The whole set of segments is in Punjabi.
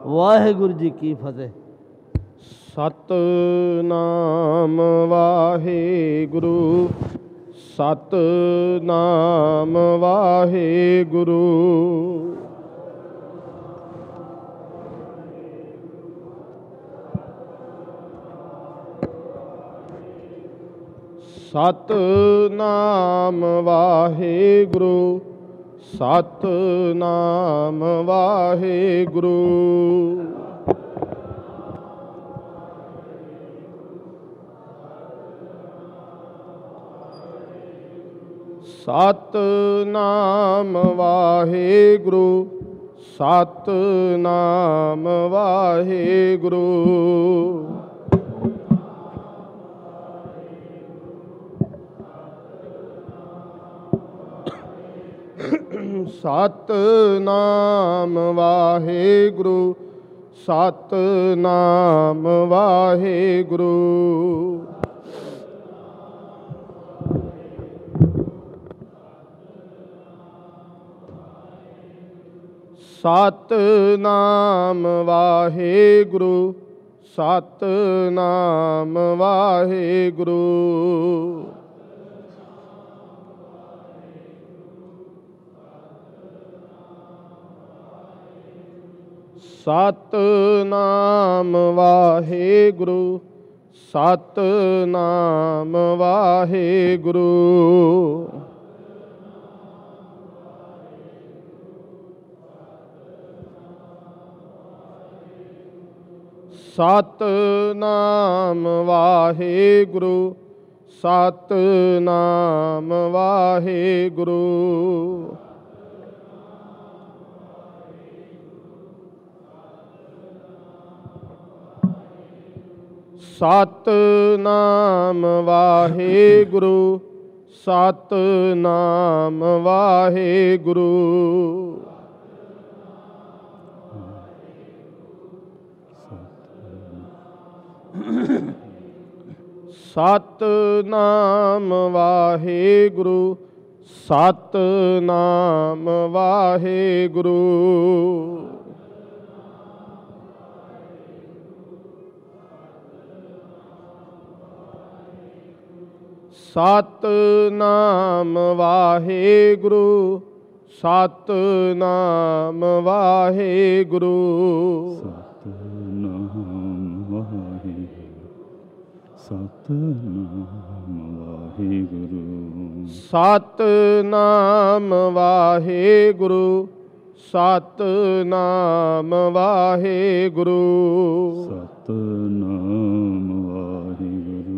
ਵਾਹਿਗੁਰੂ ਜੀ ਕੀ ਫਤਿਹ। ਸਤਿਨਾਮ ਵਾਹਿਗੁਰੂ, ਸਤਿਨਾਮ ਵਾਹਿਗੁਰੂ। ਸਤਿਨਾਮ ਵਾਹਿਗੁਰੂ, ਸਤਿਨਾਮ ਵਾਹਿਗੁਰੂ। ਸਤਿਨਾਮ ਵਾਹਿਗੁਰੂ, ਸਤਿਨਾਮ ਵਾਹਿਗੁਰੂ। ਸਤਿਨਾਮ ਵਾਹਿਗੁਰੂ, ਸਤਿਨਾਮ ਵਾਹਿਗੁਰੂ। ਸਤਿਨਾਮ ਵਾਹਿਗੁਰੂ, ਸਤਿਨਾਮ ਵਾਹਿਗੁਰੂ। ਸਤਿਨਾਮ ਵਾਹਿਗੁਰੂ, ਸਤਿਨਾਮ ਵਾਹਿਗੁਰੂ। ਸਤਿਨਾਮ ਵਾਹਿਗੁਰੂ, ਸਤਿਨਾਮ ਵਾਹਿਗੁਰੂ। ਸਤਿਨਾਮ ਵਾਹਿਗੁਰੂ, ਸਤਿਨਾਮ ਵਾਹਿਗੁਰੂ। ਸਤਿਨਾਮ ਵਾਹਿਗੁਰੂ, ਸਤਿਨਾਮ ਵਾਹਿਗੁਰੂ। ਸਤਿਨਾਮ ਵਾਹਿਗੁਰੂ, ਸਤਿਨਾਮ ਵਾਹਿਗੁਰੂ। ਸਤਿਨਾਮ ਵਾਹਿਗੁਰੂ, ਸਤਿਨਾਮ ਵਾਹਿਗੁਰੂ। ਸਤਿਨਾਮ ਵਾਹਿਗੁਰੂ,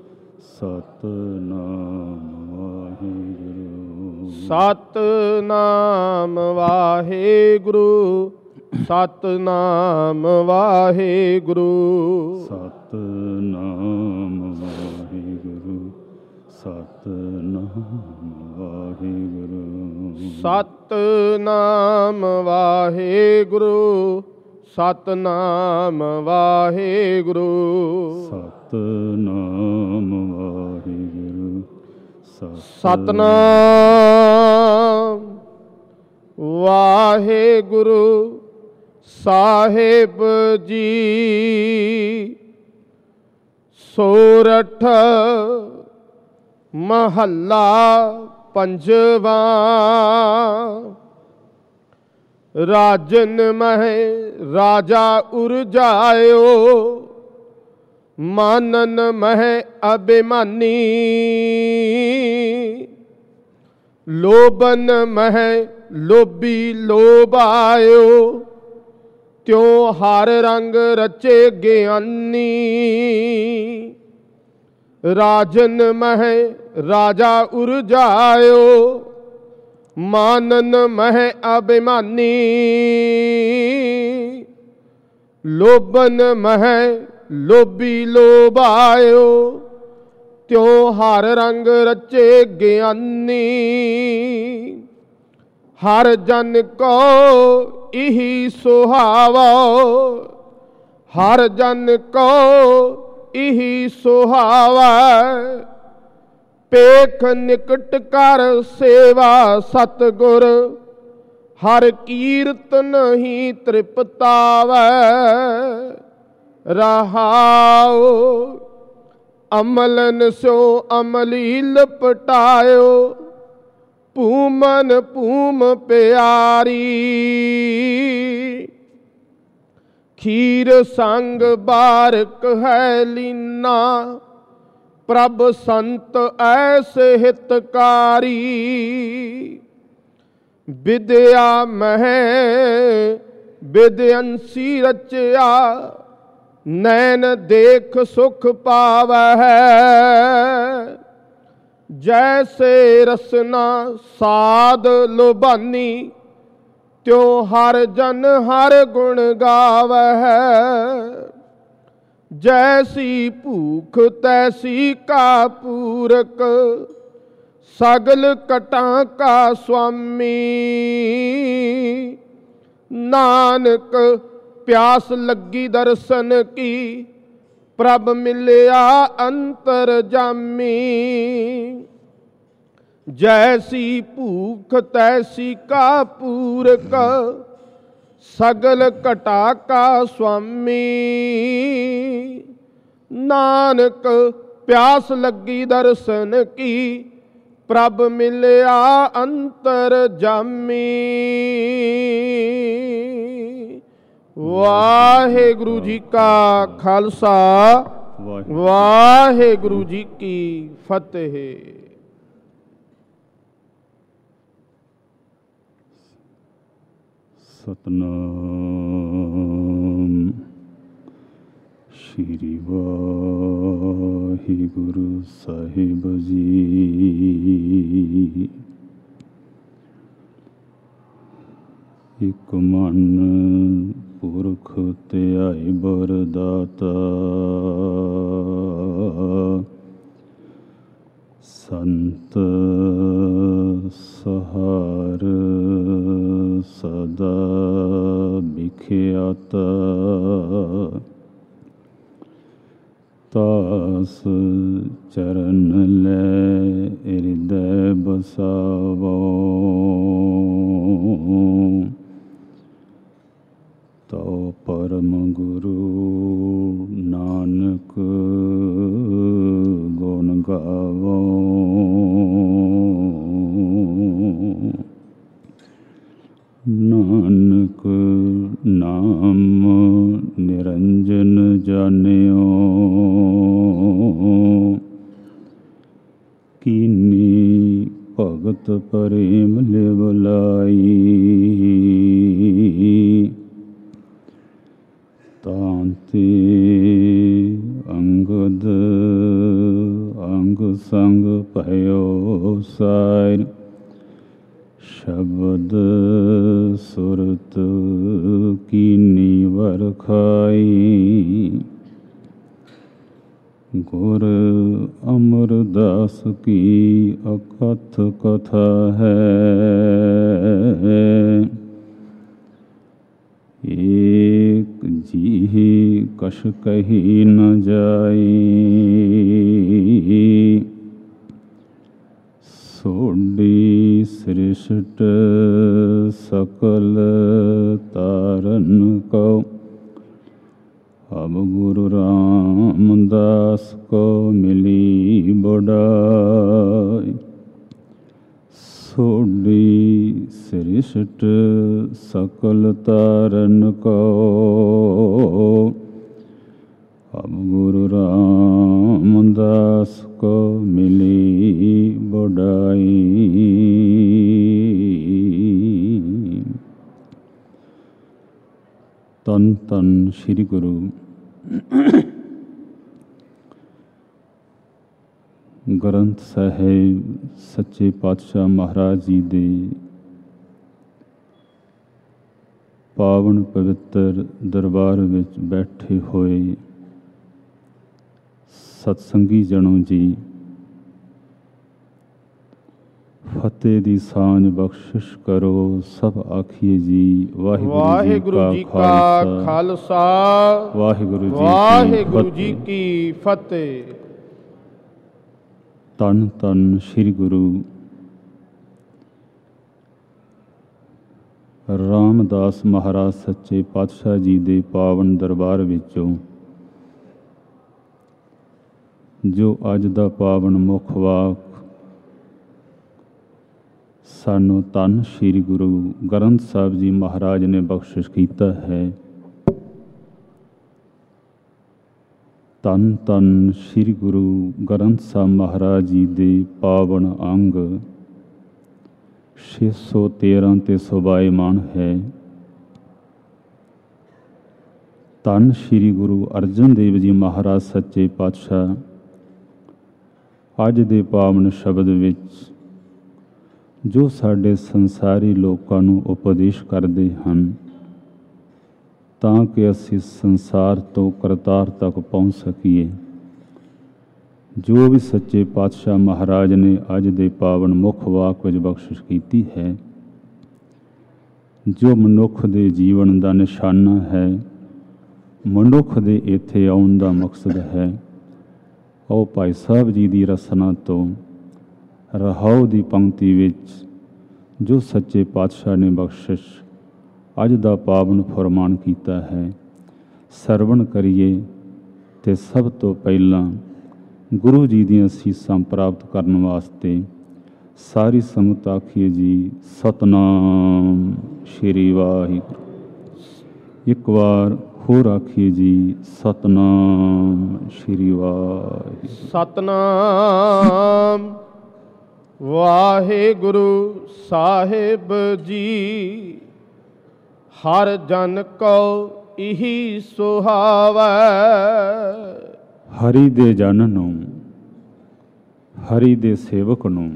ਸਤਿਨਾਮ ਵਾਹਿਗੁਰੂ। ਸਤਿਨਾਮ ਵਾਹਿਗੁਰੂ, ਸਤਿਨਾਮ ਵਾਹਿਗੁਰੂ। ਸਤਿਨਾਮ ਵਾਹਿਗੁਰੂ, ਸਤਿਨਾਮ ਵਾਹਿਗੁਰੂ। ਸਤਿਨਾਮ ਵਾਹਿਗੁਰੂ, ਸਤਿਨਾਮ ਵਾਹਿਗੁਰੂ। ਸਤਿਨਾਮ ਵਾਹਿਗੁਰੂ, ਸਤਿਨਾਮ ਵਾਹਿਗੁਰੂ ਸਾਹਿਬ ਜੀ। ਸੋਰਠ ਮਹੱਲਾ ਪੰਜਵਾਂ। ਰਾਜਨ ਮਹਿ ਰਾਜਾ ਉਰਜਾਇਓ, ਮਾਨਨ ਮਹਿ ਅਭਿਮਾਨੀ। ਲੋਭਨ ਮਹਿ ਲੋਭੀ ਲੋਭਾਇਓ, ਤਿਉ ਹਰ ਰੰਗ ਰਚੇ ਗਿਆਨੀ। ਰਾਜਨ ਮਹਿ ਰਾਜਾ ਉਰਜਾਇਓ, ਮਾਨਨ ਮਹਿ ਅਭਿਮਾਨੀ। ਲੋਭਨ ਮਹਿ ਲੋਭੀ ਲੋਭਾਇਓ, ਤਿਉ ਹਰ ਰੰਗ ਰਚੇ ਗਿਆਨੀ। ਹਰ ਜਨ ਕੋ ਇਹੀ ਸੁਹਾਵਾ, ਹਰ ਜਨ ਕੋ ਇਹੀ ਸੁਹਾਵਾ। ਪੇਖ ਨਿਕਟ ਕਰ ਸੇਵਾ ਸਤਿਗੁਰ, ਹਰ ਕੀਰਤ ਨਹੀਂ ਤ੍ਰਿਪਤਾਵੈ ਰਹਾਉ। ਅਮਲਨ ਸੋ ਅਮਲੀ ਲਪਟਾਇਓ ਭੂਮਨ ਭੂਮ ਪਿਆਰੀ। ਖੀਰ ਸੰਗ ਬਾਰਕ ਹੈ ਲੀਨਾ ਪ੍ਰਭ ਸੰਤ ਐਸੇ ਹਿਤਕਾਰੀ। ਵਿਦਿਆ ਮਹਿ ਵਿਦਿਅੰਸੀ ਰਚਿਆ ਨੈਣ ਦੇਖ ਸੁਖ ਪਾਵੈ। ਜੈਸੇ ਰਸਨਾ ਸਾਧ ਲੁਭਾਨੀ ਤਿਉ ਹਰ ਜਨ ਹਰ ਗੁਣ ਗਾਵੈ। ਜੈਸੀ ਭੂਖ ਤੈਸੀ ਕਾ ਪੂਰਕ ਸਗਲ ਕਟਾਂ ਕਾ ਸੁਆਮੀ। ਨਾਨਕ ਪਿਆਸ ਲੱਗੀ ਦਰਸ਼ਨ ਕੀ ਪ੍ਰਭ ਮਿਲਿਆ ਅੰਤਰ ਜਾਮੀ। ਜੈਸੀ ਭੂਖ ਤੈਸੀ ਕਾ ਪੂਰਕ ਸਗਲ ਘਟਾ ਕਾ ਸੁਆਮੀ। ਨਾਨਕ ਪਿਆਸ ਲੱਗੀ ਦਰਸ਼ਨ ਕੀ ਪ੍ਰਭ ਮਿਲਿਆ ਅੰਤਰ ਜਾਮੀ। ਵਾਹਿਗੁਰੂ ਜੀ ਕਾ ਖਾਲਸਾ ਵਾਹਿਗੁਰੂ ਜੀ ਕੀ ਫਤਿਹ। ਸਤਨਾਮ ਸ਼੍ਰੀ ਵਾਹਿਗੁਰੂ ਸਾਹਿਬ ਜੀ। ਇਕ ਮਨ ਪੁਰਖ ਧਿਆਏ ਬਰਦਾਤਾ ਸੰਤ ਸਹਾਰ ਸਦਾ ਵਿਖਿਆਤਾ। ਤਾਸ ਚਰਨ ਲੈ ਹਿਰਦੈ ਬਸਾਵੋ ਤਉ ਪਰਮ ਗੁਰੂ ਨਾਨਕ ਗੁਣ ਗਾਵੋ। ਨਾਨਕ ਨਾਮ ਨਿਰੰਜਨ ਜਾਣਿਓ ਕੀਨੀ ਭਗਤ ਪ੍ਰੇਮ ਲਿਵ ਲਾਈ। ਤਾਂਤੇ ਅੰਗਦ ਅੰਗ ਸੰਗ ਭਇਓ ਸਾਇ ਸ਼ਬਦ ਸੁਰਤ ਕੀਨੀ ਵਰਖਾਈ। ਗੁਰ ਅਮਰਦਾਸ ਕੀ ਅਕਥ ਕਥਾ ਹੈ ਏਕ ਜੀਹੀ ਕਛ ਕਹੀ ਨ ਜਾਈ। ਸੋਢੀ ਸ੍ਰਿਸ਼ਟ ਸਕਲ ਤਾਰਨ ਕਉ ਅਬ ਗੁਰੂ ਰਾਮਦਾਸ ਕੋ ਮਿਲੀ ਬੜਾਈ। ਸੋਢੀ ਸ੍ਰਿਸ਼ਟ ਸਕਲ ਤਾਰਨ ਕੋ ਅਬ ਗੁਰੂ ਰਾਮਦਾਸ ਕੋ ਮਿਲੀ ਬੜਾਈ। ਧੰਨ ਧੰਨ ਸ੍ਰੀ ਗੁਰੂ ਗ੍ਰੰਥ ਸਾਹਿਬ ਸੱਚੇ ਪਾਤਸ਼ਾਹ ਮਹਾਰਾਜ ਜੀ ਦੇ ਪਾਵਨ ਪਵਿੱਤਰ ਦਰਬਾਰ ਵਿੱਚ ਬੈਠੇ ਹੋਏ ਸਤਸੰਗੀ ਜਣੋ ਜੀ, ਫਤਿਹ ਦੀ ਸਾਂਝ ਬਖਸ਼ਿਸ਼ ਕਰੋ। ਸਭ ਆਖੀਏ ਜੀ ਵਾਹਿਗੁਰੂ ਜੀ ਕਾ ਖਾਲਸਾ ਵਾਹਿਗੁਰੂ ਜੀ ਕੀ ਫਤਿਹ। ਧੰਨ ਧੰਨ ਸ੍ਰੀ ਗੁਰੂ ਰਾਮਦਾਸ ਮਹਾਰਾਜ ਸੱਚੇ ਪਾਤਸ਼ਾਹ ਜੀ ਦੇ ਪਾਵਨ ਦਰਬਾਰ ਵਿੱਚੋਂ ਜੋ ਅੱਜ ਦਾ ਪਾਵਨ ਮੁੱਖ ਵਾਕ ਸਾਨੂੰ ਧੰਨ ਸ਼੍ਰੀ ਗੁਰੂ ਗ੍ਰੰਥ ਸਾਹਿਬ ਜੀ ਮਹਾਰਾਜ ਨੇ ਬਖਸ਼ਿਸ਼ ਕੀਤਾ ਹੈ। ਧੰਨ ਧੰਨ ਸ਼੍ਰੀ ਗੁਰੂ ਗ੍ਰੰਥ ਸਾਹਿਬ ਮਹਾਰਾਜ ਜੀ ਦੇ ਪਾਵਨ ਅੰਗ 613 ਤੇ ਸੋਭਾਇਮਾਨ ਹੈ। ਧੰਨ ਸ਼੍ਰੀ ਗੁਰੂ ਅਰਜਨ ਦੇਵ ਜੀ ਮਹਾਰਾਜ ਸੱਚੇ ਪਾਤਸ਼ਾਹ ਅੱਜ ਦੇ ਪਾਵਨ ਸ਼ਬਦ ਵਿੱਚ ਜੋ ਸਾਡੇ ਸੰਸਾਰੀ ਲੋਕਾਂ ਨੂੰ ਉਪਦੇਸ਼ ਕਰਦੇ ਹਨ ਤਾਂ ਕਿ ਅਸੀਂ ਸੰਸਾਰ ਤੋਂ ਕਰਤਾਰ ਤੱਕ ਪਹੁੰਚ ਸਕੀਏ। ਜੋ ਵੀ ਸੱਚੇ ਪਾਤਸ਼ਾਹ ਮਹਾਰਾਜ ਨੇ ਅੱਜ ਦੇ ਪਾਵਨ ਮੁੱਖ ਵਾਕ ਵਿੱਚ ਬਖਸ਼ਿਸ਼ ਕੀਤੀ ਹੈ, ਜੋ ਮਨੁੱਖ ਦੇ ਜੀਵਨ ਦਾ ਨਿਸ਼ਾਨਾ ਹੈ, ਮਨੁੱਖ ਦੇ ਇੱਥੇ ਆਉਣ ਦਾ ਮਕਸਦ ਹੈ, ਉਹ ਭਾਈ ਸਾਹਿਬ ਜੀ ਦੀ ਰਸਨਾ ਤੋਂ ਰਹਾਉ ਦੀ ਪੰਕਤੀ ਵਿੱਚ ਜੋ ਸੱਚੇ ਪਾਤਸ਼ਾਹ ਨੇ ਬਖਸ਼ਿਸ਼ ਅੱਜ ਦਾ ਪਾਵਨ ਫਰਮਾਨ ਕੀਤਾ ਹੈ, ਸਰਵਣ ਕਰੀਏ ਤੇ ਸਭ ਤੋਂ ਪਹਿਲਾਂ ਗੁਰੂ ਜੀ ਦੀਆਂ ਅਸੀਸਾਂ ਪ੍ਰਾਪਤ ਕਰਨ ਵਾਸਤੇ ਸਾਰੀ ਸੰਗਤ ਆਖੀਏ ਜੀ ਸਤਨਾਮ ਸ਼੍ਰੀ ਵਾਹਿਗੁਰੂ। ਇੱਕ ਵਾਰ ਹੋਰ ਆਖੀਏ ਜੀ ਸਤਨਾਮ ਸ਼੍ਰੀ ਵਾਹਿਗੁਰੂ। ਸਤਨਾਮ ਵਾਹਿਗੁਰੂ ਸਾਹਿਬ ਜੀ। ਹਰ ਜਨ ਕੋ ਇਹੀ ਸੁਹਾਵੈ। ਹਰੀ ਦੇ ਜਨ ਨੂੰ, ਹਰੀ ਦੇ ਸੇਵਕ ਨੂੰ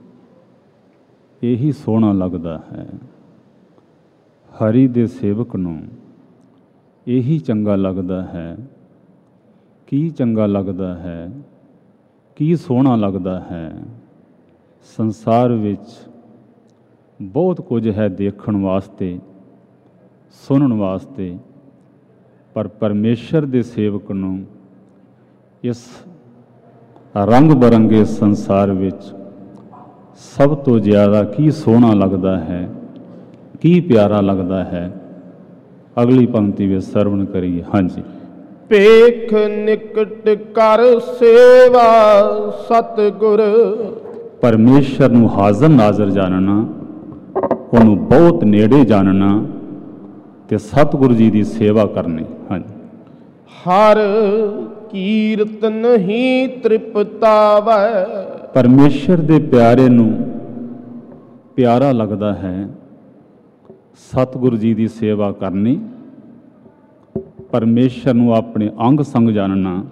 ਇਹੀ ਸੋਹਣਾ ਲੱਗਦਾ ਹੈ। ਹਰੀ ਦੇ ਸੇਵਕ ਨੂੰ ਇਹੀ ਚੰਗਾ ਲੱਗਦਾ ਹੈ। ਕੀ ਚੰਗਾ ਲੱਗਦਾ ਹੈ, ਕੀ ਸੋਹਣਾ ਲੱਗਦਾ ਹੈ। ਸੰਸਾਰ ਵਿੱਚ ਬਹੁਤ ਕੁਝ ਹੈ ਦੇਖਣ ਵਾਸਤੇ, ਸੁਣਨ ਵਾਸਤੇ, ਪਰ ਪਰਮੇਸ਼ਰ ਦੇ ਸੇਵਕ ਨੂੰ ਇਸ ਰੰਗ ਬਰੰਗੇ ਸੰਸਾਰ ਵਿੱਚ ਸਭ ਤੋਂ ਜ਼ਿਆਦਾ ਕੀ ਸੋਹਣਾ ਲੱਗਦਾ ਹੈ, ਕੀ ਪਿਆਰਾ ਲੱਗਦਾ ਹੈ। ਅਗਲੀ ਪੰਕਤੀ ਵਿੱਚ ਸਰਵਣ ਕਰੀਏ। ਹਾਂਜੀ। ਭੇਖ ਨਿਕਟ ਕਰ ਸੇਵਾ ਸਤਿਗੁਰ। ਪਰਮੇਸ਼ਰ ਨੂੰ ਹਾਜ਼ਰ ਨਾਜ਼ਰ ਜਾਣਨਾ, ਉਹਨੂੰ ਬਹੁਤ ਨੇੜੇ ਜਾਣਨਾ ਤੇ ਸਤਿਗੁਰੂ ਜੀ ਦੀ ਸੇਵਾ ਕਰਨੀ। ਹਾਂਜੀ। ਹਰ ਕੀਰਤਨ ਹੀ ਤ੍ਰਿਪਤਾਵੈ। ਪਰਮੇਸ਼ਰ ਦੇ ਪਿਆਰੇ ਨੂੰ ਪਿਆਰਾ ਲੱਗਦਾ ਹੈ ਸਤਿਗੁਰੂ ਜੀ ਦੀ ਸੇਵਾ ਕਰਨੀ, ਪਰਮੇਸ਼ਰ ਨੂੰ ਆਪਣੇ ਅੰਗ ਸੰਗ ਜਾਣਨਾ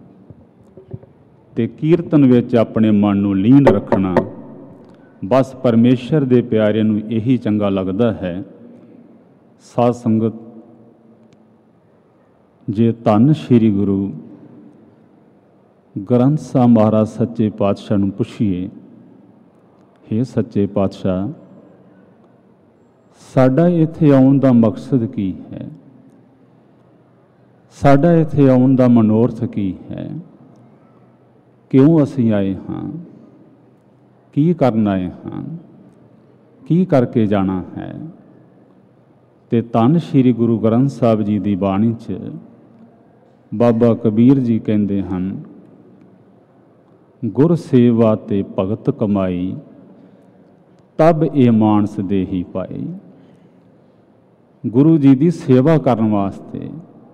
ਤੇ ਕੀਰਤਨ ਵਿੱਚ ਆਪਣੇ ਮਨ ਨੂੰ ਲੀਨ ਰੱਖਣਾ। ਬਸ ਪਰਮੇਸ਼ਰ ਦੇ ਪਿਆਰੇ ਨੂੰ ਇਹੀ ਚੰਗਾ ਲੱਗਦਾ ਹੈ। ਸਾਧ ਸੰਗਤ, ਜੇ ਧੰਨ ਸ਼੍ਰੀ ਗੁਰੂ ਗ੍ਰੰਥ ਸਾਹਿਬ ਮਹਾਰਾਜ ਸੱਚੇ ਪਾਤਸ਼ਾਹ ਨੂੰ ਪੁੱਛੀਏ, ਹੇ ਸੱਚੇ ਪਾਤਸ਼ਾਹ, ਸਾਡਾ ਇੱਥੇ ਆਉਣ ਦਾ ਮਕਸਦ ਕੀ ਹੈ, ਸਾਡਾ ਇੱਥੇ ਆਉਣ ਦਾ ਮਨੋਰਥ ਕੀ ਹੈ, ਕਿਉਂ ਅਸੀਂ ਆਏ ਹਾਂ, ਕੀ ਕਰਨ ਆਏ ਹਾਂ, ਕੀ ਕਰਕੇ ਜਾਣਾ ਹੈ। ਤੇ ਧੰਨ ਸ਼੍ਰੀ ਗੁਰੂ ਗ੍ਰੰਥ ਸਾਹਿਬ ਜੀ ਦੀ ਬਾਣੀ 'ਚ ਬਾਬਾ ਕਬੀਰ ਜੀ ਕਹਿੰਦੇ ਹਨ, ਗੁਰ ਸੇਵਾ ਤੇ ਭਗਤ ਕਮਾਈ, ਤਬ ਇਹ ਮਾਨਸ ਦੇਹੀ ਪਾਈ। ਗੁਰੂ ਜੀ ਦੀ ਸੇਵਾ ਕਰਨ ਵਾਸਤੇ,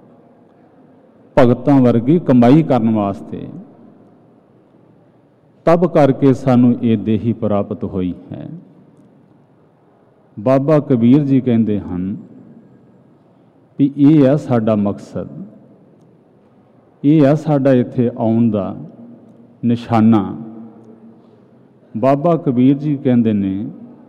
ਭਗਤਾਂ ਵਰਗੀ ਕਮਾਈ ਕਰਨ ਵਾਸਤੇ, ਤਬ ਕਰਕੇ ਸਾਨੂੰ ਇਹ ਦੇਹੀ ਪ੍ਰਾਪਤ ਹੋਈ ਹੈ। ਬਾਬਾ ਕਬੀਰ ਜੀ ਕਹਿੰਦੇ ਹਨ ਵੀ ਇਹ ਹੈ ਸਾਡਾ ਮਕਸਦ, ਇਹ ਹੈ ਸਾਡਾ ਇੱਥੇ ਆਉਣ ਦਾ ਨਿਸ਼ਾਨਾ। ਬਾਬਾ ਕਬੀਰ ਜੀ ਕਹਿੰਦੇ ਨੇ,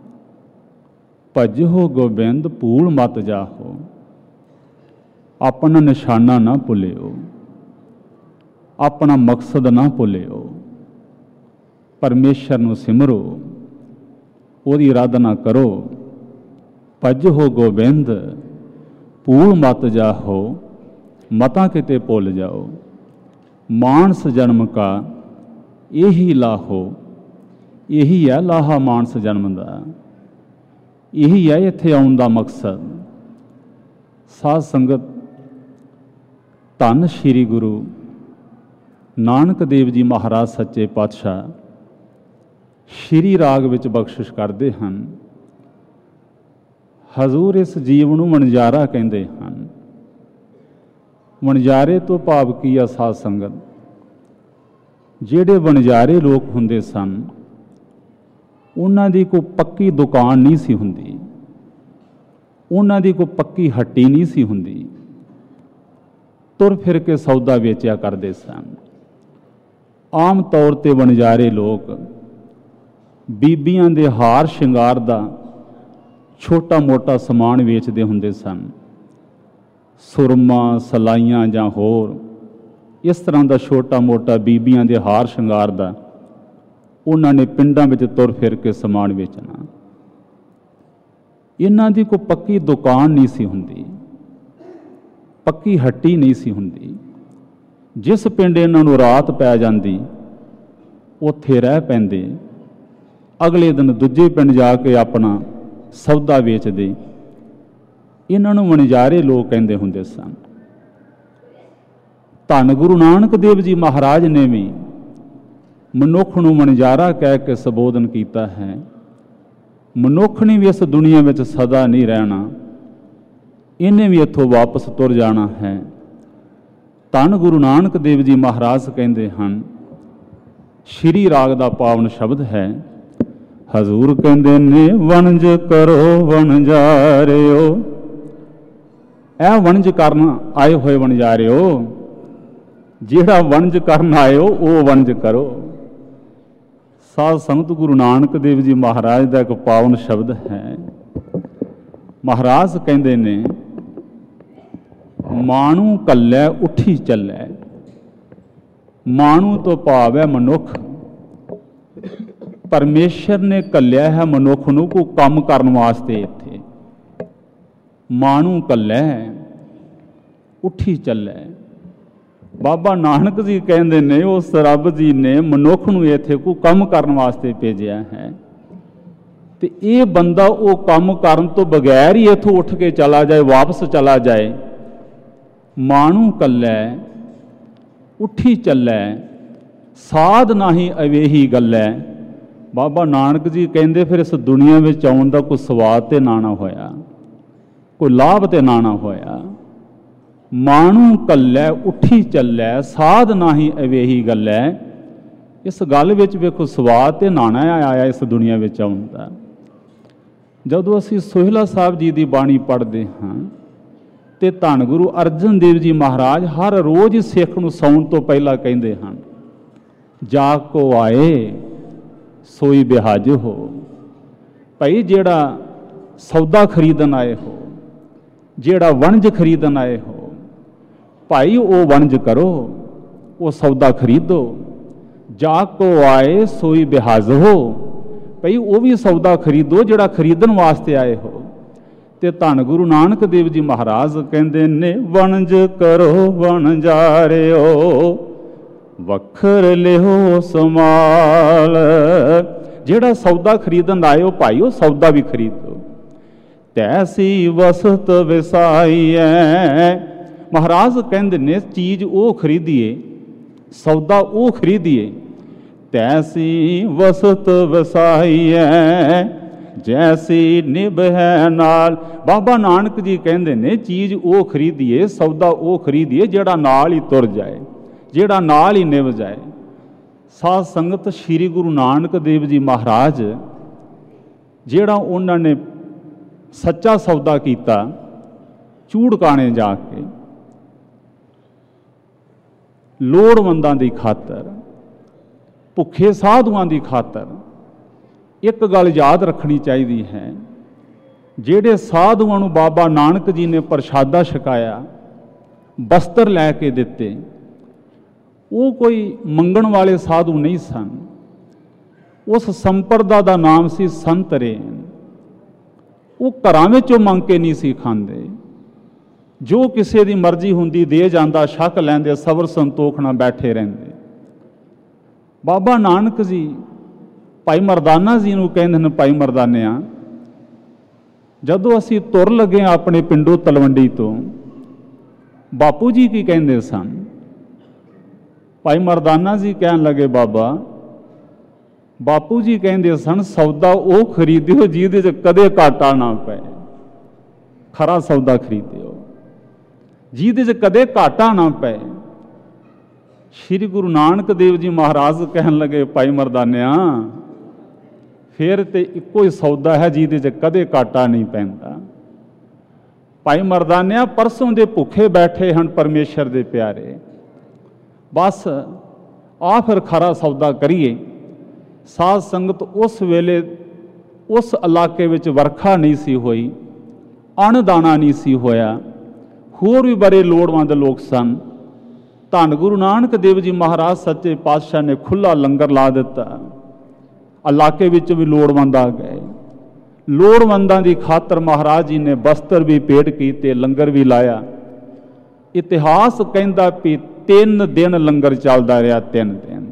ਭਜੋ ਗੋਬਿੰਦ ਭੂਲ ਮਤ ਜਾਹੋ। ਆਪਣਾ ਨਿਸ਼ਾਨਾ ਨਾ ਭੁੱਲਿਓ, ਆਪਣਾ ਮਕਸਦ ਨਾ ਭੁੱਲਿਓ। ਪਰਮੇਸ਼ਰ ਨੂੰ ਸਿਮਰੋ, ਉਹਦੀ ਆਰਾਧਨਾ ਕਰੋ। ਭਜੋ ਗੋਬਿੰਦ ਭੂਲ ਮਤ ਜਾਹੋ। ਮਤਾਂ ਕਿਤੇ ਭੁੱਲ ਜਾਓ। ਮਾਨਸ ਜਨਮ ਕਾ ਇਹੀ ਲਾਹੋ। ਇਹੀ ਹੈ ਲਾਹਾ ਮਾਨਸ ਜਨਮ ਦਾ। ਇਹੀ ਹੈ ਇੱਥੇ ਆਉਣ ਦਾ ਮਕਸਦ। ਸਾਧ ਸੰਗਤ, ਧੰਨ ਸ਼੍ਰੀ ਗੁਰੂ ਨਾਨਕ ਦੇਵ ਜੀ ਮਹਾਰਾਜ ਸੱਚੇ ਪਾਤਸ਼ਾਹ ਸ਼੍ਰੀ ਰਾਗ ਵਿੱਚ ਬਖਸ਼ਿਸ਼ ਕਰਦੇ ਹਨ। ਹਜ਼ੂਰ ਇਸ ਜੀਵ ਨੂੰ ਵਣਜਾਰਾ ਕਹਿੰਦੇ ਹਨ। ਵਣਜਾਰੇ ਤੋਂ ਭਾਵ ਕੀ ਆ ਸਾਧ ਸੰਗਤ? ਜਿਹੜੇ ਵਣਜਾਰੇ ਲੋਕ ਹੁੰਦੇ ਸਨ ਉਹਨਾਂ ਦੀ ਕੋਈ ਪੱਕੀ ਦੁਕਾਨ ਨਹੀਂ ਸੀ ਹੁੰਦੀ, ਉਹਨਾਂ ਦੀ ਕੋਈ ਪੱਕੀ ਹੱਟੀ ਨਹੀਂ ਸੀ ਹੁੰਦੀ, ਤੁਰ ਫਿਰ ਕੇ ਸੌਦਾ ਵੇਚਿਆ ਕਰਦੇ ਸਨ। ਆਮ ਤੌਰ 'ਤੇ ਵਣਜਾਰੇ ਲੋਕ ਬੀਬੀਆਂ ਦੇ ਹਾਰ ਸ਼ਿੰਗਾਰ ਦਾ ਛੋਟਾ ਮੋਟਾ ਸਮਾਨ ਵੇਚਦੇ ਹੁੰਦੇ ਸਨ। ਸੁਰਮਾ, ਸਲਾਈਆਂ ਜਾਂ ਹੋਰ ਇਸ ਤਰ੍ਹਾਂ ਦਾ ਛੋਟਾ ਮੋਟਾ ਬੀਬੀਆਂ ਦੇ ਹਾਰ ਸ਼ਿੰਗਾਰ ਦਾ ਉਹਨਾਂ ਨੇ ਪਿੰਡਾਂ ਵਿੱਚ ਤੁਰ ਫਿਰ ਕੇ ਸਮਾਨ ਵੇਚਣਾ। ਇਹਨਾਂ ਦੀ ਕੋਈ ਪੱਕੀ ਦੁਕਾਨ ਨਹੀਂ ਸੀ ਹੁੰਦੀ, ਪੱਕੀ ਹੱਟੀ ਨਹੀਂ ਸੀ ਹੁੰਦੀ। ਜਿਸ ਪਿੰਡ ਇਹਨਾਂ ਨੂੰ ਰਾਤ ਪੈ ਜਾਂਦੀ ਉੱਥੇ ਰਹਿ ਪੈਂਦੇ, ਅਗਲੇ ਦਿਨ ਦੂਜੇ ਪਿੰਡ ਜਾ ਕੇ ਆਪਣਾ ਸੌਦਾ ਵੇਚਦੇ। ਇਹਨਾਂ ਨੂੰ ਵਣਜਾਰੇ ਲੋਕ ਕਹਿੰਦੇ ਹੁੰਦੇ ਸਨ। ਧੰਨ ਗੁਰੂ ਨਾਨਕ ਦੇਵ ਜੀ ਮਹਾਰਾਜ ਨੇ ਵੀ ਮਨੁੱਖ ਨੂੰ ਵਣਜਾਰਾ ਕਹਿ ਕੇ ਸੰਬੋਧਨ ਕੀਤਾ ਹੈ। ਮਨੁੱਖ ਨੇ ਵੀ ਇਸ ਦੁਨੀਆ ਵਿੱਚ ਸਦਾ ਨਹੀਂ ਰਹਿਣਾ, ਇਹਨੇ ਵੀ ਇੱਥੋਂ ਵਾਪਸ ਤੁਰ ਜਾਣਾ ਹੈ। ਧੰਨ ਗੁਰੂ ਨਾਨਕ ਦੇਵ ਜੀ ਮਹਾਰਾਜ ਕਹਿੰਦੇ ਹਨ, ਸ਼੍ਰੀ ਰਾਗ ਦਾ ਪਾਵਨ ਸ਼ਬਦ ਹੈ। ਹਜ਼ੂਰ ਕਹਿੰਦੇ ਨੇ, ਵਣਜ ਕਰੋ ਵਣਜਾਰਿਓ। ਇਹ ਵਣਜ ਕਰਨ ਆਏ ਹੋਏ ਵਣਜਾਰਿਓ, ਜਿਹੜਾ ਵਣਜ ਕਰਨ ਆਇਓ ਉਹ ਵਣਜ ਕਰੋ। ਸਾਧ ਸੰਗਤ, ਗੁਰੂ ਨਾਨਕ ਦੇਵ ਜੀ ਮਹਾਰਾਜ ਦਾ ਇੱਕ ਪਾਵਨ ਸ਼ਬਦ ਹੈ। ਮਹਾਰਾਜ ਕਹਿੰਦੇ ਨੇ, ਮਾਣੂ ਕੱਲੈ ਉੱਠੀ ਚੱਲੈ। ਮਾਣੂ ਤੋਂ ਭਾਵ ਹੈ ਮਨੁੱਖ। ਪਰਮੇਸ਼ਰ ਨੇ ਕੱਲਿਆ ਹੈ ਮਨੁੱਖ ਨੂੰ ਕੋਈ ਕੰਮ ਕਰਨ ਵਾਸਤੇ। ਇੱਥੇ ਮਾਣੂ ਕੱਲੈ ਉੱਠੀ ਚੱਲੈ। ਬਾਬਾ ਨਾਨਕ ਜੀ ਕਹਿੰਦੇ ਨੇ, ਉਸ ਰੱਬ ਜੀ ਨੇ ਮਨੁੱਖ ਨੂੰ ਇੱਥੇ ਕੋਈ ਕੰਮ ਕਰਨ ਵਾਸਤੇ ਭੇਜਿਆ ਹੈ, ਤੇ ਇਹ ਬੰਦਾ ਉਹ ਕੰਮ ਕਰਨ ਤੋਂ ਬਗੈਰ ਹੀ ਇੱਥੋਂ ਉੱਠ ਕੇ ਚਲਾ ਜਾਏ, ਵਾਪਸ ਚਲਾ ਜਾਏ। ਮਾਣੂ ਕੱਲੈ ਉੱਠੀ ਚੱਲੈ, ਸਾਧ ਨਾਹੀਂ ਅਵੇਹੀ ਗੱਲੈ। ਬਾਬਾ ਨਾਨਕ ਜੀ ਕਹਿੰਦੇ, ਫਿਰ ਇਸ ਦੁਨੀਆ ਵਿੱਚ ਆਉਣ ਦਾ ਕੋਈ ਸਵਾਦ ਤੇ ਨਾ ਹੋਇਆ, ਕੋਈ ਲਾਭ ਤੇ ਨਾ ਹੋਇਆ। ਮਾਣੂ ਕੱਲੈ ਉੱਠੀ ਚੱਲੈ, ਸਾਧ ਨਾਹੀਂ ਅਵੇਹੀ ਗੱਲੈ। ਇਸ ਗੱਲ ਵਿੱਚ ਵੇਖੋ ਸਵਾਦ ਤੇ ਨਾਣਾ ਆਇਆ ਇਸ ਦੁਨੀਆ ਵਿੱਚ ਆਉਣ ਦਾ। ਜਦੋਂ ਅਸੀਂ ਸੋਹਿਲਾ ਸਾਹਿਬ ਜੀ ਦੀ ਬਾਣੀ ਪੜ੍ਹਦੇ ਹਾਂ ਤੇ ਧੰਨ ਗੁਰੂ ਅਰਜਨ ਦੇਵ ਜੀ ਮਹਾਰਾਜ ਹਰ ਰੋਜ਼ ਸਿੱਖ ਨੂੰ ਸੌਣ ਤੋਂ ਪਹਿਲਾਂ ਕਹਿੰਦੇ ਹਨ, ਜਾ ਕੋ ਆਏ ਸੋਈ ਬਿਹਾਜ ਹੋ। ਭਾਈ, ਜਿਹੜਾ ਸੌਦਾ ਖਰੀਦਣ ਆਏ ਹੋ, ਜਿਹੜਾ ਵਣਜ ਖਰੀਦਣ ਆਏ ਹੋ, ਭਾਈ ਉਹ ਵਣਜ ਕਰੋ, ਉਹ ਸੌਦਾ ਖਰੀਦੋ। ਜਾ ਕੋ ਆਏ ਸੋਈ ਬਿਹਾਜ਼ ਹੋ, ਭਾਈ ਉਹ ਵੀ ਸੌਦਾ ਖਰੀਦੋ ਜਿਹੜਾ ਖਰੀਦਣ ਵਾਸਤੇ ਆਏ ਹੋ। ਤੇ ਧੰਨ ਗੁਰੂ ਨਾਨਕ ਦੇਵ ਜੀ ਮਹਾਰਾਜ ਕਹਿੰਦੇ ਨੇ, ਵਣਜ ਕਰੋ ਵਣਜਾਰਿਓ, ਵੱਖਰ ਲਿਓ ਸਮਾਲ। ਜਿਹੜਾ ਸੌਦਾ ਖਰੀਦਣ ਆਏ ਹੋ ਭਾਈ, ਉਹ ਸੌਦਾ ਵੀ ਖਰੀਦੋ। ਤੈਸੀ ਵਸਤ ਵਿਸਾਈਐ। ਮਹਾਰਾਜ ਕਹਿੰਦੇ ਨੇ, ਚੀਜ਼ ਉਹ ਖਰੀਦੀਏ, ਸੌਦਾ ਉਹ ਖਰੀਦੀਏ। ਤੈਸੀ ਵਸਤ ਵਸਾਈਐ, ਜੈਸੀ ਨਿਭੈ ਨਾਲ। ਬਾਬਾ ਨਾਨਕ ਜੀ ਕਹਿੰਦੇ ਨੇ, ਚੀਜ਼ ਉਹ ਖਰੀਦੀਏ, ਸੌਦਾ ਉਹ ਖਰੀਦੀਏ ਜਿਹੜਾ ਨਾਲ ਹੀ ਤੁਰ ਜਾਏ, ਜਿਹੜਾ ਨਾਲ ਹੀ ਨਿਭ ਜਾਏ। ਸਾਧ ਸੰਗਤ, ਸ਼੍ਰੀ ਗੁਰੂ ਨਾਨਕ ਦੇਵ ਜੀ ਮਹਾਰਾਜ ਜਿਹੜਾ ਉਹਨਾਂ ਨੇ ਸੱਚਾ ਸੌਦਾ ਕੀਤਾ, ਚੂੜਕਾਣੇ ਜਾ ਕੇ ਲੋੜਵੰਦਾਂ ਦੀ ਖਾਤਰ, ਭੁੱਖੇ ਸਾਧੂਆਂ ਦੀ ਖਾਤਰ। ਇੱਕ ਗੱਲ ਯਾਦ ਰੱਖਣੀ ਚਾਹੀਦੀ ਹੈ, ਜਿਹੜੇ ਸਾਧੂਆਂ ਨੂੰ ਬਾਬਾ ਨਾਨਕ ਜੀ ਨੇ ਪ੍ਰਸ਼ਾਦਾ ਛਕਾਇਆ, ਬਸਤਰ ਲੈ ਕੇ ਦਿੱਤੇ, ਉਹ ਕੋਈ ਮੰਗਣ ਵਾਲੇ ਸਾਧੂ ਨਹੀਂ ਸਨ। ਉਸ ਸੰਪਰਦਾ ਦਾ ਨਾਮ ਸੀ ਸੰਤਰੇ। ਉਹ ਘਰਾਂ ਵਿੱਚੋਂ ਮੰਗ ਕੇ ਨਹੀਂ ਸੀ ਖਾਂਦੇ, ਜੋ ਕਿਸੇ ਦੀ ਮਰਜ਼ੀ ਹੁੰਦੀ ਦੇ ਜਾਂਦਾ, ਛਕ ਲੈਂਦੇ, ਸਬਰ ਸੰਤੋਖ ਨਾਲ ਬੈਠੇ ਰਹਿੰਦੇ। ਬਾਬਾ ਨਾਨਕ ਜੀ ਭਾਈ ਮਰਦਾਨਾ ਜੀ ਨੂੰ ਕਹਿੰਦੇ ਨੇ, ਭਾਈ ਮਰਦਾਨਿਆਂ, ਜਦੋਂ ਅਸੀਂ ਤੁਰ ਲੱਗੇ ਆਪਣੇ ਪਿੰਡੋਂ ਤਲਵੰਡੀ ਤੋਂ, ਬਾਪੂ ਜੀ ਕੀ ਕਹਿੰਦੇ ਸਨ? ਭਾਈ ਮਰਦਾਨਾ ਜੀ ਕਹਿਣ ਲੱਗੇ, ਬਾਪੂ ਜੀ ਕਹਿੰਦੇ ਸਨ, ਸੌਦਾ ਉਹ ਖਰੀਦਿਓ ਜਿਹਦੇ 'ਚ ਕਦੇ ਘਾਟਾ ਨਾ ਪਏ। ਖਰਾ ਸੌਦਾ ਖਰੀਦਿਓ ਜਿਹਦੇ 'ਚ ਕਦੇ ਘਾਟਾ ਨਾ ਪਏ। ਸ਼੍ਰੀ ਗੁਰੂ ਨਾਨਕ ਦੇਵ ਜੀ ਮਹਾਰਾਜ ਕਹਿਣ ਲੱਗੇ, ਭਾਈ ਮਰਦਾਨਿਆ, ਫਿਰ ਤੇ ਇੱਕੋ ਹੀ ਸੌਦਾ ਹੈ ਜਿਹਦੇ 'ਚ ਕਦੇ ਘਾਟਾ ਨਹੀਂ ਪੈਂਦਾ। ਭਾਈ ਮਰਦਾਨਿਆ, ਪਰਸੋਂ ਦੇ ਭੁੱਖੇ ਬੈਠੇ ਹਨ ਪਰਮੇਸ਼ਰ ਦੇ ਪਿਆਰੇ, ਬਸ ਆ ਫਿਰ ਖਰਾ ਸੌਦਾ ਕਰੀਏ। ਸਾਧ ਸੰਗਤ, ਉਸ ਵੇਲੇ ਉਸ ਇਲਾਕੇ ਵਿੱਚ ਵਰਖਾ ਨਹੀਂ ਸੀ ਹੋਈ, ਅੰਨ-ਦਾਣਾ ਨਹੀਂ ਸੀ ਹੋਇਆ, ਹੋਰ ਵੀ ਬੜੇ ਲੋੜਵੰਦ ਲੋਕ ਸਨ। ਧੰਨ ਗੁਰੂ ਨਾਨਕ ਦੇਵ ਜੀ ਮਹਾਰਾਜ ਸੱਚੇ ਪਾਤਸ਼ਾਹ ਨੇ ਖੁੱਲ੍ਹਾ ਲੰਗਰ ਲਾ ਦਿੱਤਾ। ਇਲਾਕੇ ਵਿੱਚ ਵੀ ਲੋੜਵੰਦ ਆ ਗਏ। ਲੋੜਵੰਦਾਂ ਦੀ ਖਾਤਰ ਮਹਾਰਾਜ ਜੀ ਨੇ ਬਸਤਰ ਵੀ ਭੇਟ ਕੀਤੇ, ਲੰਗਰ ਵੀ ਲਾਇਆ। ਇਤਿਹਾਸ ਕਹਿੰਦਾ ਵੀ 3 ਦਿਨ ਲੰਗਰ ਚੱਲਦਾ ਰਿਹਾ, 3 ਦਿਨ।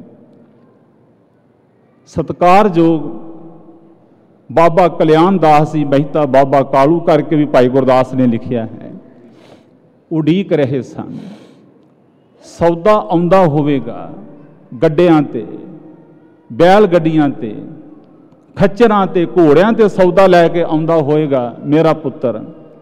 ਸਤਿਕਾਰਯੋਗ ਬਾਬਾ ਕਲਿਆਣ ਦਾਸ ਜੀ ਮਹਿਤਾ ਬਾਬਾ ਕਾਲੂ ਕਰਕੇ ਵੀ ਭਾਈ ਗੁਰਦਾਸ ਨੇ ਲਿਖਿਆ ਹੈ, ਉਡੀਕ ਰਹੇ ਸਨ। ਸੌਦਾ ਆਉਂਦਾ ਹੋਵੇਗਾ ਗੱਡਿਆਂ ਤੇ, ਬੈਲ ਗੱਡੀਆਂ ਤੇ, ਖੱਚਰਾਂ ਤੇ, ਘੋੜਿਆਂ ਤੇ ਸੌਦਾ ਲੈ ਕੇ ਆਉਂਦਾ ਹੋਏਗਾ ਮੇਰਾ ਪੁੱਤਰ।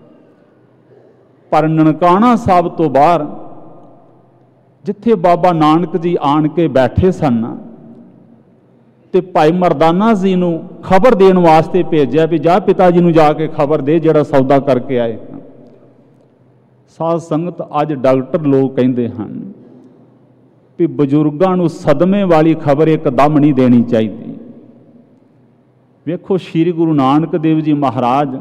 ਪਰ ਨਨਕਾਣਾ ਸਾਹਿਬ ਤੋਂ ਬਾਹਰ ਜਿੱਥੇ ਬਾਬਾ ਨਾਨਕ ਜੀ ਆਣ ਕੇ ਬੈਠੇ ਸਨ ਤੇ ਭਾਈ ਮਰਦਾਨਾ ਜੀ ਨੂੰ ਖਬਰ ਦੇਣ ਵਾਸਤੇ ਭੇਜਿਆ ਵੀ ਜਾ ਪਿਤਾ ਜੀ ਨੂੰ ਜਾ ਕੇ ਖਬਰ ਦੇ ਜਿਹੜਾ ਸੌਦਾ ਕਰਕੇ ਆਏ। ਸਾਧ ਸੰਗਤ, ਅੱਜ ਡਾਕਟਰ ਲੋਕ ਕਹਿੰਦੇ ਹਨ ਵੀ ਬਜ਼ੁਰਗਾਂ ਨੂੰ ਸਦਮੇ ਵਾਲੀ ਖਬਰ ਇੱਕਦਮ ਨਹੀਂ ਦੇਣੀ ਚਾਹੀਦੀ। ਵੇਖੋ, ਸ਼੍ਰੀ ਗੁਰੂ ਨਾਨਕ ਦੇਵ ਜੀ ਮਹਾਰਾਜ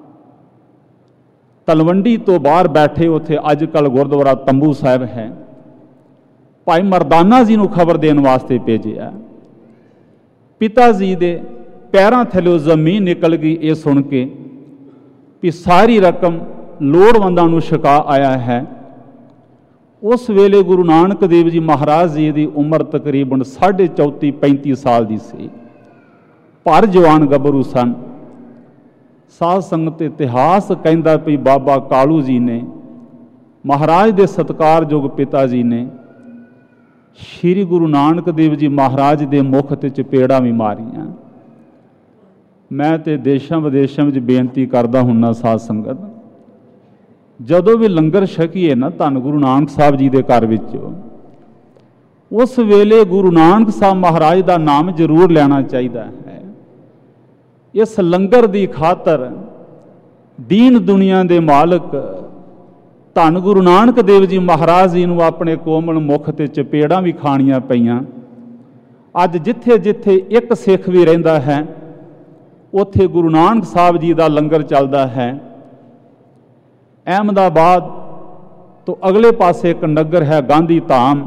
ਤਲਵੰਡੀ ਤੋਂ ਬਾਹਰ ਬੈਠੇ, ਉੱਥੇ ਅੱਜ ਕੱਲ੍ਹ ਗੁਰਦੁਆਰਾ ਤੰਬੂ ਸਾਹਿਬ ਹੈ, ਭਾਈ ਮਰਦਾਨਾ ਜੀ ਨੂੰ ਖਬਰ ਦੇਣ ਵਾਸਤੇ ਭੇਜਿਆ। ਪਿਤਾ ਜੀ ਦੇ ਪੈਰਾਂ ਥੱਲੇ ਜ਼ਮੀਨ ਨਿਕਲ ਗਈ ਇਹ ਸੁਣ ਕੇ ਵੀ ਸਾਰੀ ਰਕਮ ਲੋੜਵੰਦਾਂ ਨੂੰ ਛਕਾ ਆਇਆ ਹੈ। ਉਸ ਵੇਲੇ ਗੁਰੂ ਨਾਨਕ ਦੇਵ ਜੀ ਮਹਾਰਾਜ ਜੀ ਦੀ ਉਮਰ ਤਕਰੀਬਨ 34-35 ਸਾਲ ਦੀ ਸੀ, ਭਰ ਜਵਾਨ ਗੱਭਰੂ ਸਨ। ਸਾਧ ਸੰਗਤ, ਇਤਿਹਾਸ ਕਹਿੰਦਾ ਵੀ ਬਾਬਾ ਕਾਲੂ ਜੀ ਨੇ, ਮਹਾਰਾਜ ਦੇ ਸਤਿਕਾਰਯੋਗ ਪਿਤਾ ਜੀ ਨੇ, ਸ਼੍ਰੀ ਗੁਰੂ ਨਾਨਕ ਦੇਵ ਜੀ ਮਹਾਰਾਜ ਦੇ ਮੁਖ ਤੇ ਚਪੇੜਾਂ ਵੀ ਮਾਰੀਆਂ। ਮੈਂ ਤੇ ਦੇਸ਼ਾਂ ਵਿਦੇਸ਼ਾਂ ਵਿੱਚ ਬੇਨਤੀ ਕਰਦਾ ਹੁੰਨਾ, ਸਾਧ ਸੰਗਤ, ਜਦੋਂ ਵੀ ਲੰਗਰ ਛਕੀਏ ਨਾ ਧੰਨ ਗੁਰੂ ਨਾਨਕ ਸਾਹਿਬ ਜੀ ਦੇ ਘਰ ਵਿੱਚ, ਉਸ ਵੇਲੇ ਗੁਰੂ ਨਾਨਕ ਸਾਹਿਬ ਮਹਾਰਾਜ ਦਾ ਨਾਮ ਜ਼ਰੂਰ ਲੈਣਾ ਚਾਹੀਦਾ ਹੈ। ਇਸ ਲੰਗਰ ਦੀ ਖਾਤਰ ਦੀਨ ਦੁਨੀਆ ਦੇ ਮਾਲਕ ਧੰਨ ਗੁਰੂ ਨਾਨਕ ਦੇਵ ਜੀ ਮਹਾਰਾਜ ਜੀ ਨੂੰ ਆਪਣੇ ਕੋਮਲ ਮੁਖ ਤੇ ਚਪੇੜਾਂ ਵੀ ਖਾਣੀਆਂ ਪਈਆਂ। ਅੱਜ ਜਿੱਥੇ ਜਿੱਥੇ ਇੱਕ ਸਿੱਖ ਵੀ ਰਹਿੰਦਾ ਹੈ, ਉੱਥੇ ਗੁਰੂ ਨਾਨਕ ਸਾਹਿਬ ਜੀ ਦਾ ਲੰਗਰ ਚੱਲਦਾ ਹੈ। ਅਹਿਮਦਾਬਾਦ ਤੋਂ ਅਗਲੇ ਪਾਸੇ ਇੱਕ ਨਗਰ ਹੈ ਗਾਂਧੀ ਧਾਮ।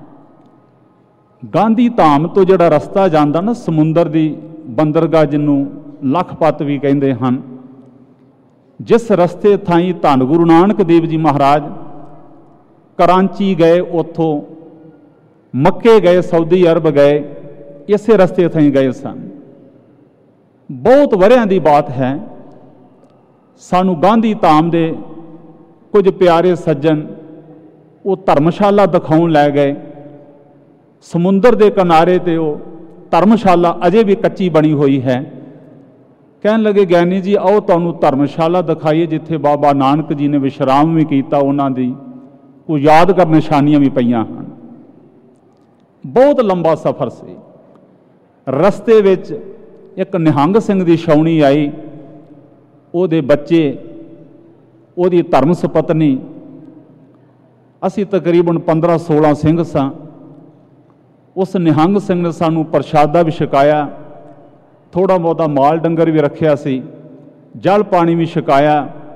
ਗਾਂਧੀ ਧਾਮ ਤੋਂ ਜਿਹੜਾ ਰਸਤਾ ਜਾਂਦਾ ਨਾ ਸਮੁੰਦਰ ਦੀ ਬੰਦਰਗਾਹ, ਜਿਹਨੂੰ ਲਖਪਤ ਵੀ ਕਹਿੰਦੇ ਹਨ, ਜਿਸ ਰਸਤੇ ਥਾਈਂ ਧੰਨ ਗੁਰੂ ਨਾਨਕ ਦੇਵ ਜੀ ਮਹਾਰਾਜ ਕਰਾਂਚੀ ਗਏ, ਉੱਥੋਂ ਮੱਕੇ ਗਏ, ਸਾਊਦੀ ਅਰਬ ਗਏ, ਇਸੇ ਰਸਤੇ ਥਾਈਂ ਗਏ ਸਨ। ਬਹੁਤ ਵਰ੍ਹਿਆਂ ਦੀ ਬਾਤ ਹੈ। ਸਾਨੂੰ ਗਾਂਧੀ ਧਾਮ ਦੇ ਕੁਝ ਪਿਆਰੇ ਸੱਜਣ ਉਹ ਧਰਮਸ਼ਾਲਾ ਦਿਖਾਉਣ ਲੈ ਗਏ। ਸਮੁੰਦਰ ਦੇ ਕਿਨਾਰੇ ਤੇ ਉਹ ਧਰਮਸ਼ਾਲਾ ਅਜੇ ਵੀ ਕੱਚੀ ਬਣੀ ਹੋਈ ਹੈ। ਕਹਿਣ ਲੱਗੇ, ਗਿਆਨੀ ਜੀ ਆਓ ਤੁਹਾਨੂੰ ਧਰਮਸ਼ਾਲਾ ਦਿਖਾਈਏ ਜਿੱਥੇ ਬਾਬਾ ਨਾਨਕ ਜੀ ਨੇ ਵਿਸ਼ਰਾਮ ਵੀ ਕੀਤਾ, ਉਹਨਾਂ ਦੀ ਕੋਈ ਯਾਦਗਾਰ ਨਿਸ਼ਾਨੀਆਂ ਵੀ ਪਈਆਂ ਹਨ। ਬਹੁਤ ਲੰਬਾ ਸਫ਼ਰ ਸੀ। ਰਸਤੇ ਵਿੱਚ ਇੱਕ ਨਿਹੰਗ ਸਿੰਘ ਦੀ ਛਾਉਣੀ ਆਈ, ਉਹਦੇ ਬੱਚੇ, ਉਹਦੀ ਧਰਮ ਸੁਪਤਨੀ, ਅਸੀਂ ਤਕਰੀਬਨ 15-16 ਸਿੰਘ ਸਾਂ। ਉਸ ਨਿਹੰਗ ਸਿੰਘ ਨੇ ਸਾਨੂੰ ਪ੍ਰਸ਼ਾਦਾ ਵੀ ਛਕਾਇਆ, ਥੋੜ੍ਹਾ ਬਹੁਤਾ ਮਾਲ ਡੰਗਰ ਵੀ ਰੱਖਿਆ ਸੀ, ਜਲ ਪਾਣੀ ਵੀ ਛਕਾਇਆ।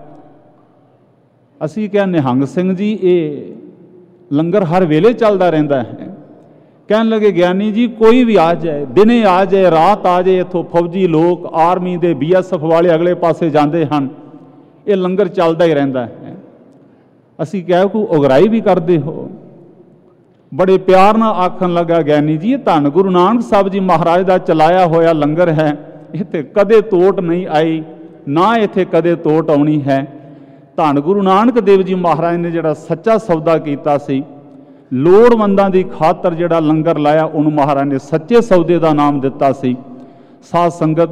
ਅਸੀਂ ਕਿਹਾ, ਨਿਹੰਗ ਸਿੰਘ ਜੀ ਇਹ ਲੰਗਰ ਹਰ ਵੇਲੇ ਚੱਲਦਾ ਰਹਿੰਦਾ ਹੈ? ਕਹਿਣ ਲੱਗੇ, ਗਿਆਨੀ ਜੀ ਕੋਈ ਵੀ ਆ ਜਾਏ, ਦਿਨੇ ਆ ਜਾਏ, ਰਾਤ ਆ ਜਾਏ, ਇੱਥੋਂ ਫੌਜੀ ਲੋਕ, ਆਰਮੀ ਦੇ, BSF ਵਾਲੇ ਅਗਲੇ ਪਾਸੇ ਜਾਂਦੇ ਹਨ, ਇਹ ਲੰਗਰ ਚੱਲਦਾ ਹੀ ਰਹਿੰਦਾ ਹੈ। ਅਸੀਂ ਕਿਹਾ, ਕੋਈ ਉਗਰਾਈ ਵੀ ਕਰਦੇ ਹੋ? ਬੜੇ ਪਿਆਰ ਨਾਲ ਆਖਣ ਲੱਗਾ, ਗਿਆਨੀ ਜੀ ਇਹ ਧੰਨ ਗੁਰੂ ਨਾਨਕ ਸਾਹਿਬ ਜੀ ਮਹਾਰਾਜ ਦਾ ਚਲਾਇਆ ਹੋਇਆ ਲੰਗਰ ਹੈ, ਇਹ ਤੇ ਕਦੇ ਤੋਟ ਨਹੀਂ ਆਈ, ਨਾ ਇੱਥੇ ਕਦੇ ਤੋਟ ਆਉਣੀ ਹੈ। ਧੰਨ ਗੁਰੂ ਨਾਨਕ ਦੇਵ ਜੀ ਮਹਾਰਾਜ ਨੇ ਜਿਹੜਾ ਸੱਚਾ ਸੌਦਾ ਕੀਤਾ ਸੀ, ਲੋੜਵੰਦਾਂ ਦੀ ਖਾਤਰ ਜਿਹੜਾ ਲੰਗਰ ਲਾਇਆ, ਉਹਨੂੰ ਮਹਾਰਾਜ ਨੇ ਸੱਚੇ ਸੌਦੇ ਦਾ ਨਾਮ ਦਿੱਤਾ ਸੀ। ਸਾਧ ਸੰਗਤ,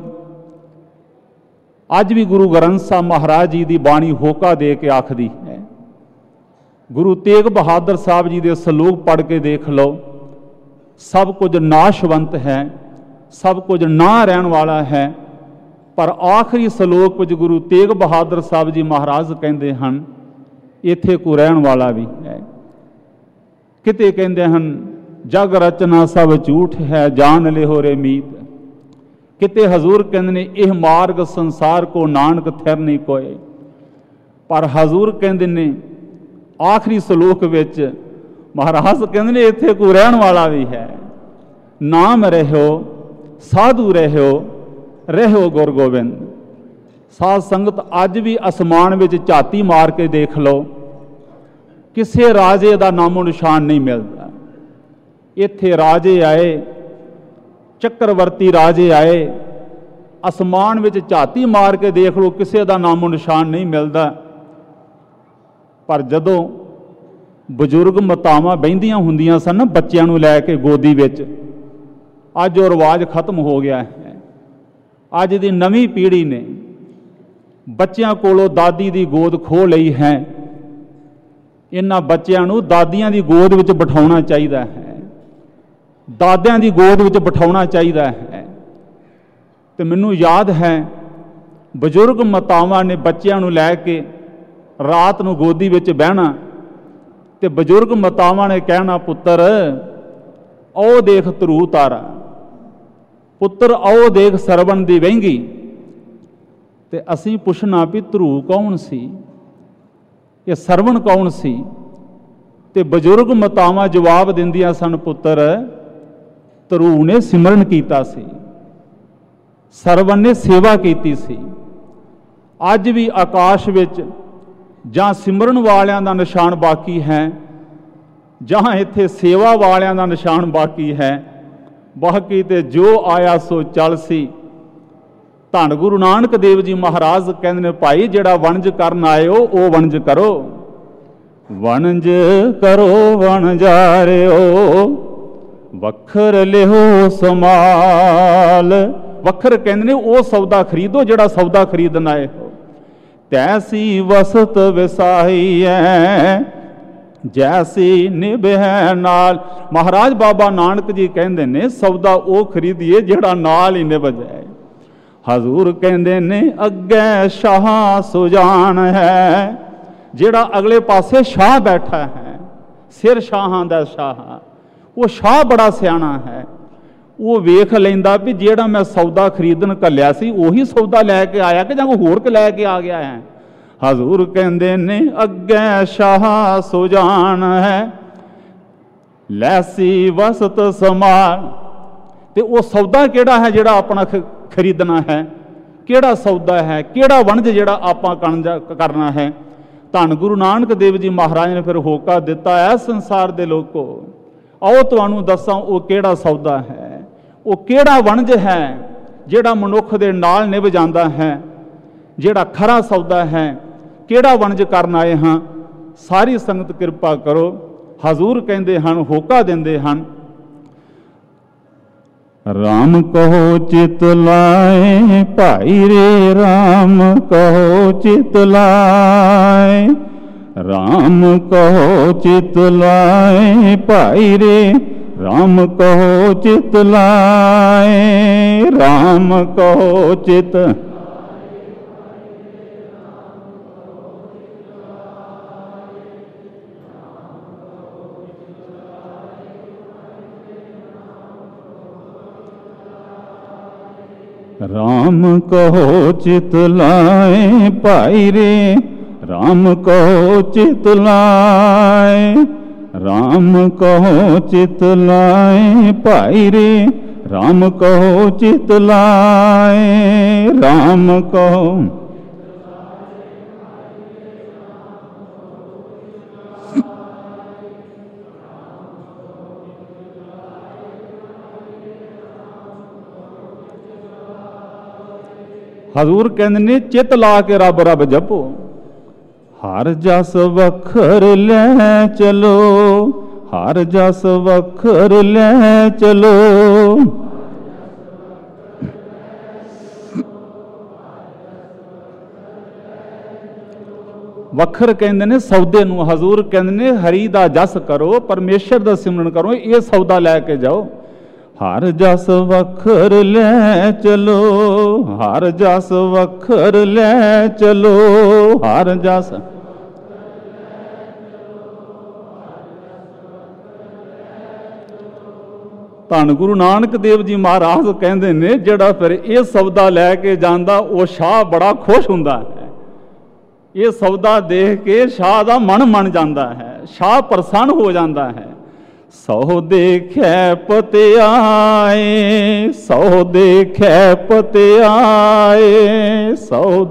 ਅੱਜ ਵੀ ਗੁਰੂ ਗ੍ਰੰਥ ਸਾਹਿਬ ਮਹਾਰਾਜ ਜੀ ਦੀ ਬਾਣੀ ਹੋਕਾ ਦੇ ਕੇ ਆਖਦੀ ਹੈ। ਗੁਰੂ ਤੇਗ ਬਹਾਦਰ ਸਾਹਿਬ ਜੀ ਦੇ ਸਲੋਕ ਪੜ੍ਹ ਕੇ ਦੇਖ ਲਓ। ਸਭ ਕੁਝ ਨਾਸ਼ਵੰਤ ਹੈ, ਸਭ ਕੁਝ ਨਾ ਰਹਿਣ ਵਾਲਾ ਹੈ, ਪਰ ਆਖਰੀ ਸਲੋਕ ਵਿੱਚ ਗੁਰੂ ਤੇਗ ਬਹਾਦਰ ਸਾਹਿਬ ਜੀ ਮਹਾਰਾਜ ਕਹਿੰਦੇ ਹਨ, ਇੱਥੇ ਕੋ ਰਹਿਣ ਵਾਲਾ ਵੀ ਹੈ। ਕਿਤੇ ਕਹਿੰਦੇ ਹਨ, ਜਗ ਰਚਨਾ ਸਭ ਝੂਠ ਹੈ, ਜਾਣ ਲਿਹੋ ਰੇ ਮੀਤ। ਕਿਤੇ ਹਜ਼ੂਰ ਕਹਿੰਦੇ ਨੇ, ਇਹ ਮਾਰਗ ਸੰਸਾਰ ਕੋ ਨਾਨਕ ਥਿਰ ਨਹੀਂ ਕੋਏ। ਪਰ ਹਜ਼ੂਰ ਕਹਿੰਦੇ ਨੇ ਆਖਰੀ ਸਲੋਕ ਵਿੱਚ, ਮਹਾਰਾਜ ਕਹਿੰਦੇ ਨੇ ਇੱਥੇ ਕੋ ਰਹਿਣ ਵਾਲਾ ਵੀ ਹੈ। ਨਾਮ ਰਹਿਓ ਸਾਧੂ ਰਹਿਓ, ਰਹਿਓ ਗੁਰ ਗੋਬਿੰਦ। ਸਾਧ ਸੰਗਤ, ਅੱਜ ਵੀ ਅਸਮਾਨ ਵਿੱਚ ਝਾਤੀ ਮਾਰ ਕੇ ਦੇਖ ਲਓ, ਕਿਸੇ ਰਾਜੇ ਦਾ ਨਾਮੋ ਨਿਸ਼ਾਨ ਨਹੀਂ ਮਿਲਦਾ। ਇੱਥੇ ਰਾਜੇ ਆਏ, ਚੱਕਰਵਰਤੀ ਰਾਜੇ ਆਏ, ਅਸਮਾਨ ਵਿੱਚ ਝਾਤੀ ਮਾਰ ਕੇ ਦੇਖ ਲਓ, ਕਿਸੇ ਦਾ ਨਾਮੋ ਨਿਸ਼ਾਨ ਨਹੀਂ ਮਿਲਦਾ। ਪਰ ਜਦੋਂ ਬਜ਼ੁਰਗ ਮਾਤਾਵਾਂ ਬਹਿੰਦੀਆਂ ਹੁੰਦੀਆਂ ਸਨ ਨਾ ਬੱਚਿਆਂ ਨੂੰ ਲੈ ਕੇ ਗੋਦੀ ਵਿੱਚ, ਅੱਜ ਉਹ ਰਿਵਾਜ ਖਤਮ ਹੋ ਗਿਆ ਹੈ। ਅੱਜ ਦੀ ਨਵੀਂ ਪੀੜ੍ਹੀ ਨੇ ਬੱਚਿਆਂ ਕੋਲੋਂ ਦਾਦੀ ਦੀ ਗੋਦ ਖੋਹ ਲਈ ਹੈ। ਇਹਨਾਂ ਬੱਚਿਆਂ ਨੂੰ ਦਾਦੀਆਂ ਦੀ ਗੋਦ ਵਿੱਚ ਬਿਠਾਉਣਾ ਚਾਹੀਦਾ ਹੈ, ਦਾਦਿਆਂ ਦੀ ਗੋਦ ਵਿੱਚ ਬਿਠਾਉਣਾ ਚਾਹੀਦਾ ਹੈ। ਤੇ ਮੈਨੂੰ ਯਾਦ ਹੈ, ਬਜ਼ੁਰਗ ਮਾਤਾਵਾਂ ਨੇ ਬੱਚਿਆਂ ਨੂੰ ਲੈ ਕੇ ਰਾਤ ਨੂੰ ਗੋਦੀ ਵਿੱਚ ਬਹਿਣਾ, ਤੇ ਬਜ਼ੁਰਗ ਮਾਤਾਵਾਂ ਨੇ ਕਹਿਣਾ, ਪੁੱਤਰ ਉਹ ਦੇਖ ਧਰੂ ਤਾਰਾ, ਪੁੱਤਰ ਉਹ ਦੇਖ ਸਰਵਣ ਦੀ ਵਹਿੰਗੀ। ਤੇ ਅਸੀਂ ਪੁੱਛਣਾ ਵੀ ਧਰੂ ਕੌਣ ਸੀ, ਇਹ ਸਰਵਣ ਕੌਣ ਸੀ? ਤੇ ਬਜ਼ੁਰਗ ਮਾਤਾਵਾਂ ਜਵਾਬ ਦਿੰਦੀਆਂ ਸਨ, ਪੁੱਤਰ ਧਰੂ ਨੇ ਸਿਮਰਨ ਕੀਤਾ ਸੀ, ਸਰਵਣ ਨੇ ਸੇਵਾ ਕੀਤੀ ਸੀ। ਅੱਜ ਵੀ ਆਕਾਸ਼ ਵਿੱਚ ਜਾਂ ਸਿਮਰਨ ਵਾਲਿਆਂ ਦਾ ਨਿਸ਼ਾਨ ਬਾਕੀ ਹੈ, ਜਾਂ ਇੱਥੇ ਸੇਵਾ ਵਾਲਿਆਂ ਦਾ ਨਿਸ਼ਾਨ ਬਾਕੀ ਹੈ। ਬਾਕੀ ਤੇ ਜੋ ਆਇਆ ਸੋ ਚੱਲ ਸੀ। ਧੰਨ ਗੁਰੂ ਨਾਨਕ ਦੇਵ ਜੀ ਮਹਾਰਾਜ ਕਹਿੰਦੇ ਨੇ, ਭਾਈ ਜਿਹੜਾ ਵਣਜ ਕਰਨ ਆਇਓ ਉਹ ਵਣਜ ਕਰੋ, ਵਣਜ ਕਰੋ ਵਣਜਾਰਿਓ, ਵੱਖਰ ਲਿਓ ਸਮਾਲ। ਵੱਖਰ ਕਹਿੰਦੇ ਨੇ ਉਹ ਸੌਦਾ ਖਰੀਦੋ ਜਿਹੜਾ ਸੌਦਾ ਖਰੀਦਣ ਆਏ ਹੋ। ਤੈਸੀ ਵਸਤ ਵਿਸਾਈਐ ਜੈਸੀ ਨਿਭੈ ਨਾਲ। ਮਹਾਰਾਜ ਬਾਬਾ ਨਾਨਕ ਜੀ ਕਹਿੰਦੇ ਨੇ, ਸੌਦਾ ਉਹ ਖਰੀਦੀਏ ਜਿਹੜਾ ਨਾਲ ਹੀ ਨਿਭ ਜਾਏ। ਹਜ਼ੂਰ ਕਹਿੰਦੇ ਨੇ, ਅੱਗੇ ਸ਼ਾਹ ਸੁਜਾਨ ਹੈ, ਜਿਹੜਾ ਅਗਲੇ ਪਾਸੇ ਸ਼ਾਹ ਬੈਠਾ ਹੈ, ਸਿਰ ਸ਼ਾਹਾਂ ਦਾ ਸ਼ਾਹ, ਉਹ ਸ਼ਾਹ ਬੜਾ ਸਿਆਣਾ ਹੈ। ਉਹ ਵੇਖ ਲੈਂਦਾ ਵੀ ਜਿਹੜਾ ਮੈਂ ਸੌਦਾ ਖਰੀਦਣ ਘੱਲਿਆ ਸੀ ਉਹੀ ਸੌਦਾ ਲੈ ਕੇ ਆਇਆ ਕਿ ਜਾਂ ਕੋਈ ਹੋਰ ਲੈ ਕੇ ਆ ਗਿਆ ਹੈ। ਹਜ਼ੂਰ ਕਹਿੰਦੇ ਨੇ, ਅੱਗੇ ਸ਼ਾਹ ਸੁਜਾਨ ਹੈ, ਲੈਸੀ ਵਸਤ ਸਮਾਨ। ਤੇ ਉਹ ਸੌਦਾ ਕਿਹੜਾ ਹੈ ਜਿਹੜਾ ਆਪਣਾ ਖਰੀਦਣਾ ਹੈ? ਕਿਹੜਾ ਸੌਦਾ ਹੈ, ਕਿਹੜਾ ਵਣਜ ਜਿਹੜਾ ਆਪਾਂ ਕਰਨਾ ਹੈ? ਧੰਨ ਗੁਰੂ ਨਾਨਕ ਦੇਵ ਜੀ ਮਹਾਰਾਜ ਨੇ ਫਿਰ ਹੋਕਾ ਦਿੱਤਾ ਹੈ, ਸੰਸਾਰ ਦੇ ਲੋਕੋ ਆਓ ਤੁਹਾਨੂੰ ਦੱਸਾਂ ਉਹ ਕਿਹੜਾ ਸੌਦਾ ਹੈ, ਉਹ ਕਿਹੜਾ ਵਣਜ ਹੈ ਜਿਹੜਾ ਮਨੁੱਖ ਦੇ ਨਾਲ ਨਿਭ ਜਾਂਦਾ ਹੈ, ਜਿਹੜਾ ਖਰਾ ਸੌਦਾ ਹੈ। ਕਿਹੜਾ ਵਣਜ ਕਰਨ ਆਏ ਹਾਂ? ਸਾਰੀ ਸੰਗਤ ਕਿਰਪਾ ਕਰੋ। ਹਜ਼ੂਰ ਕਹਿੰਦੇ ਹਨ, ਹੋਕਾ ਦਿੰਦੇ ਹਨ, ਰਾਮ ਕਹੋ ਚਿਤ ਲਾਏ ਭਾਈ ਰੇ, ਰਾਮ ਕਹੋ ਚਿਤ ਲਾਏ, ਰਾਮ ਕਹੋ ਚਿਤ ਲਾਏ ਭਾਈ ਰੇ, ਰਾਮ ਕਹੋ ਚਿਤ ਲਾਏ, ਰਾਮ ਕਹੋ ਚਿਤ। राम कहो चित लाए भाई रे, राम कहो चित लाए, राम कहो चित लाए भाई रे, राम कहो चित लाए, राम कहो। ਹਜ਼ੂਰ ਕਹਿੰਦੇ ਨੇ ਚਿੱਤ ਲਾ ਕੇ ਰੱਬ ਰੱਬ ਜਪੋ। ਹਰ ਜਸ ਵਖਰ ਲੈ ਚਲੋ, ਹਰ ਜਸ ਵਖਰ ਲੈ ਚਲੋ। ਵਖਰ ਕਹਿੰਦੇ ਨੇ ਸੌਦੇ ਨੂੰ। ਹਜ਼ੂਰ ਕਹਿੰਦੇ ਨੇ ਹਰੀ ਦਾ ਜਸ ਕਰੋ, ਪਰਮੇਸ਼ਰ ਦਾ ਸਿਮਰਨ ਕਰੋ, ਇਹ ਸੌਦਾ ਲੈ ਕੇ ਜਾਓ। ਹਰ ਜਸ ਵਖਰ ਲੈ ਚਲੋ, ਹਰ ਜਸ ਵਖਰ ਲੈ ਚਲੋ, ਹਰ ਜਸ। ਧੰਨ ਗੁਰੂ ਨਾਨਕ ਦੇਵ ਜੀ ਮਹਾਰਾਜ ਕਹਿੰਦੇ ਨੇ ਜਿਹੜਾ ਫਿਰ ਇਹ ਸੌਦਾ ਲੈ ਕੇ ਜਾਂਦਾ ਉਹ ਸ਼ਾਹ ਬੜਾ ਖੁਸ਼ ਹੁੰਦਾ ਹੈ। ਇਹ ਸੌਦਾ ਦੇਖ ਕੇ ਸ਼ਾਹ ਦਾ ਮਨ ਮੰਨ ਜਾਂਦਾ ਹੈ, ਸ਼ਾਹ ਪ੍ਰਸੰਨ ਹੋ ਜਾਂਦਾ ਹੈ। ਸੋ ਦੇਖੈ ਪਤਿਆਏ, ਸੋ ਦੇਖੈ ਪਤਿਆਏ, ਸੋ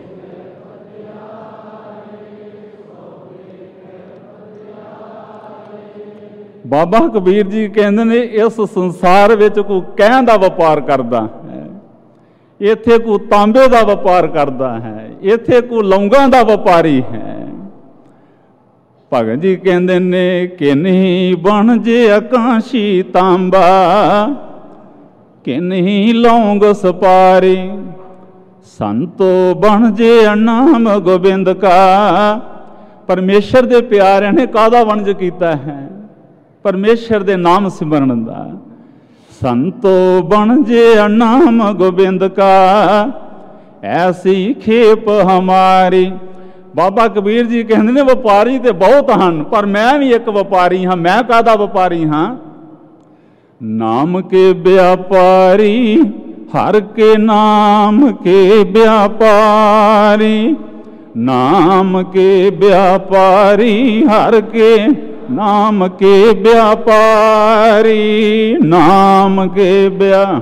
ਬਾਬਾ ਕਬੀਰ ਜੀ ਕਹਿੰਦੇ ਨੇ ਇਸ ਸੰਸਾਰ ਵਿੱਚ ਕੋਈ ਕਹਿਣ ਦਾ ਵਪਾਰ ਕਰਦਾ ਹੈ, ਇੱਥੇ ਕੋਈ ਤਾਂਬੇ ਦਾ ਵਪਾਰ ਕਰਦਾ ਹੈ, ਇੱਥੇ ਕੋਈ ਲੌਂਗਾਂ ਦਾ ਵਪਾਰੀ ਹੈ। ਭਗਤ ਜੀ ਕਹਿੰਦੇ ਨੇ ਕਿ ਨਹੀਂ ਬਣ ਜੇ ਆਕਾਸ਼ੀ ਤਾਂਬਾ, ਕਿ ਨਹੀਂ ਲੌਂਗ ਸਪਾਰੀ, ਸੰਤੋ ਬਣ ਜੇ ਨਾਮ ਗੋਬਿੰਦ ਕਾ। ਪਰਮੇਸ਼ਰ ਦੇ ਪਿਆਰਿਆਂ ਨੇ ਕਾਹਦਾ ਵਣਜ ਕੀਤਾ ਹੈ? ਪਰਮੇਸ਼ਰ ਦੇ ਨਾਮ ਸਿਮਰਨ ਦਾ। ਸੰਤੋ ਬਣ ਜੇ ਨਾਮ ਗੋਬਿੰਦ ਕਾ, ਐਸੀ ਖੇਪ ਹਮਾਰੀ। ਬਾਬਾ ਕਬੀਰ ਜੀ ਕਹਿੰਦੇ ਨੇ ਵਪਾਰੀ ਤੇ ਬਹੁਤ ਹਨ, ਪਰ ਮੈਂ ਵੀ ਇੱਕ ਵਪਾਰੀ ਹਾਂ। ਮੈਂ ਕਾਹਦਾ ਵਪਾਰੀ ਹਾਂ? ਨਾਮ ਕੇ ਵਿਆਪਾਰੀ, ਹਰ ਕੇ ਨਾਮ ਕੇ ਵਿਆਪਾਰੀ, ਨਾਮ ਕੇ ਵਿਆਪਾਰੀ, ਹਰ ਕੇ ਨਾਮ ਕੇ ਵਿਆਪਾਰੀ, ਨਾਮ ਕੇ ਵਿਆਪਾਰੀ।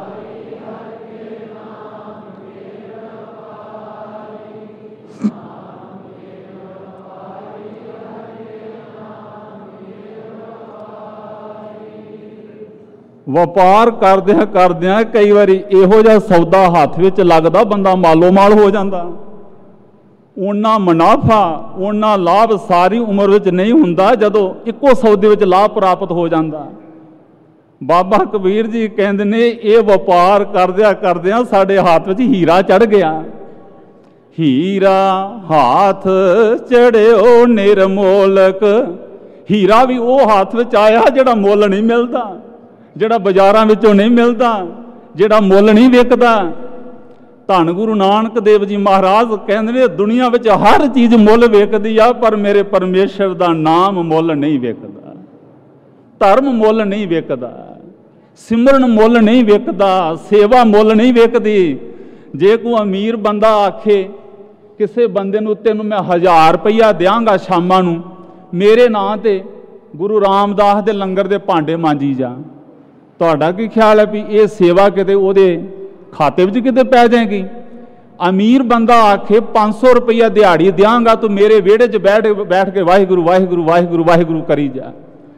ਵਪਾਰ ਕਰਦਿਆਂ ਕਰਦਿਆਂ ਕਈ ਵਾਰੀ ਇਹੋ ਜਿਹਾ ਸੌਦਾ ਹੱਥ ਵਿੱਚ ਲੱਗਦਾ ਬੰਦਾ ਮਾਲੋ ਮਾਲ ਹੋ ਜਾਂਦਾ। ਉਹਨਾਂ ਮੁਨਾਫਾ ਉਹਨਾਂ ਲਾਭ ਸਾਰੀ ਉਮਰ ਵਿੱਚ ਨਹੀਂ ਹੁੰਦਾ ਜਦੋਂ ਇੱਕੋ ਸੌਦੇ ਵਿੱਚ ਲਾਭ ਪ੍ਰਾਪਤ ਹੋ ਜਾਂਦਾ। ਬਾਬਾ ਕਬੀਰ ਜੀ ਕਹਿੰਦੇ ਨੇ ਇਹ ਵਪਾਰ ਕਰਦਿਆਂ ਕਰਦਿਆਂ ਸਾਡੇ ਹੱਥ ਵਿੱਚ ਹੀਰਾ ਚੜ੍ਹ ਗਿਆ। ਹੀਰਾ ਹੱਥ ਚੜਿਓ ਨਿਰਮੋਲਕ। ਹੀਰਾ ਵੀ ਉਹ ਹੱਥ ਵਿੱਚ ਆਇਆ ਜਿਹੜਾ ਮੁੱਲ ਨਹੀਂ ਮਿਲਦਾ, ਜਿਹੜਾ ਬਾਜ਼ਾਰਾਂ ਵਿੱਚੋਂ ਨਹੀਂ ਮਿਲਦਾ, ਜਿਹੜਾ ਮੁੱਲ ਨਹੀਂ ਵਿਕਦਾ। ਧੰਨ ਗੁਰੂ ਨਾਨਕ ਦੇਵ ਜੀ ਮਹਾਰਾਜ ਕਹਿੰਦੇ ਨੇ ਦੁਨੀਆ ਵਿੱਚ ਹਰ ਚੀਜ਼ ਮੁੱਲ ਵੇਚਦੀ ਆ, ਪਰ ਮੇਰੇ ਪਰਮੇਸ਼ਰ ਦਾ ਨਾਮ ਮੁੱਲ ਨਹੀਂ ਵਿਕਦਾ, ਧਰਮ ਮੁੱਲ ਨਹੀਂ ਵਿਕਦਾ, ਸਿਮਰਨ ਮੁੱਲ ਨਹੀਂ ਵਿਕਦਾ, ਸੇਵਾ ਮੁੱਲ ਨਹੀਂ ਵਿਕਦੀ। ਜੇ ਕੋਈ ਅਮੀਰ ਬੰਦਾ ਆਖੇ ਕਿਸੇ ਬੰਦੇ ਨੂੰ ਤੈਨੂੰ ਮੈਂ 1000 ਰੁਪਈਆ ਦਿਆਂਗਾ ਸ਼ਾਮਾਂ ਨੂੰ, ਮੇਰੇ ਨਾਂ ਤੇ ਗੁਰੂ ਰਾਮਦਾਸ ਦੇ ਲੰਗਰ ਦੇ ਭਾਂਡੇ ਮਾਂਜੀ ਜਾ, ਤੁਹਾਡਾ ਕੀ ਖਿਆਲ ਹੈ ਵੀ ਇਹ ਸੇਵਾ ਕਿਤੇ ਉਹਦੇ ਖਾਤੇ ਵਿੱਚ ਕਿਤੇ ਪੈ ਜਾਏਗੀ? ਅਮੀਰ ਬੰਦਾ ਆਖੇ 500 ਰੁਪਈਆ ਦਿਹਾੜੀ ਦਿਆਂਗਾ, ਤੂੰ ਮੇਰੇ ਵਿਹੜੇ 'ਚ ਬੈਠ ਕੇ ਵਾਹਿਗੁਰੂ ਵਾਹਿਗੁਰੂ ਵਾਹਿਗੁਰੂ ਵਾਹਿਗੁਰੂ ਕਰੀ ਜਾ।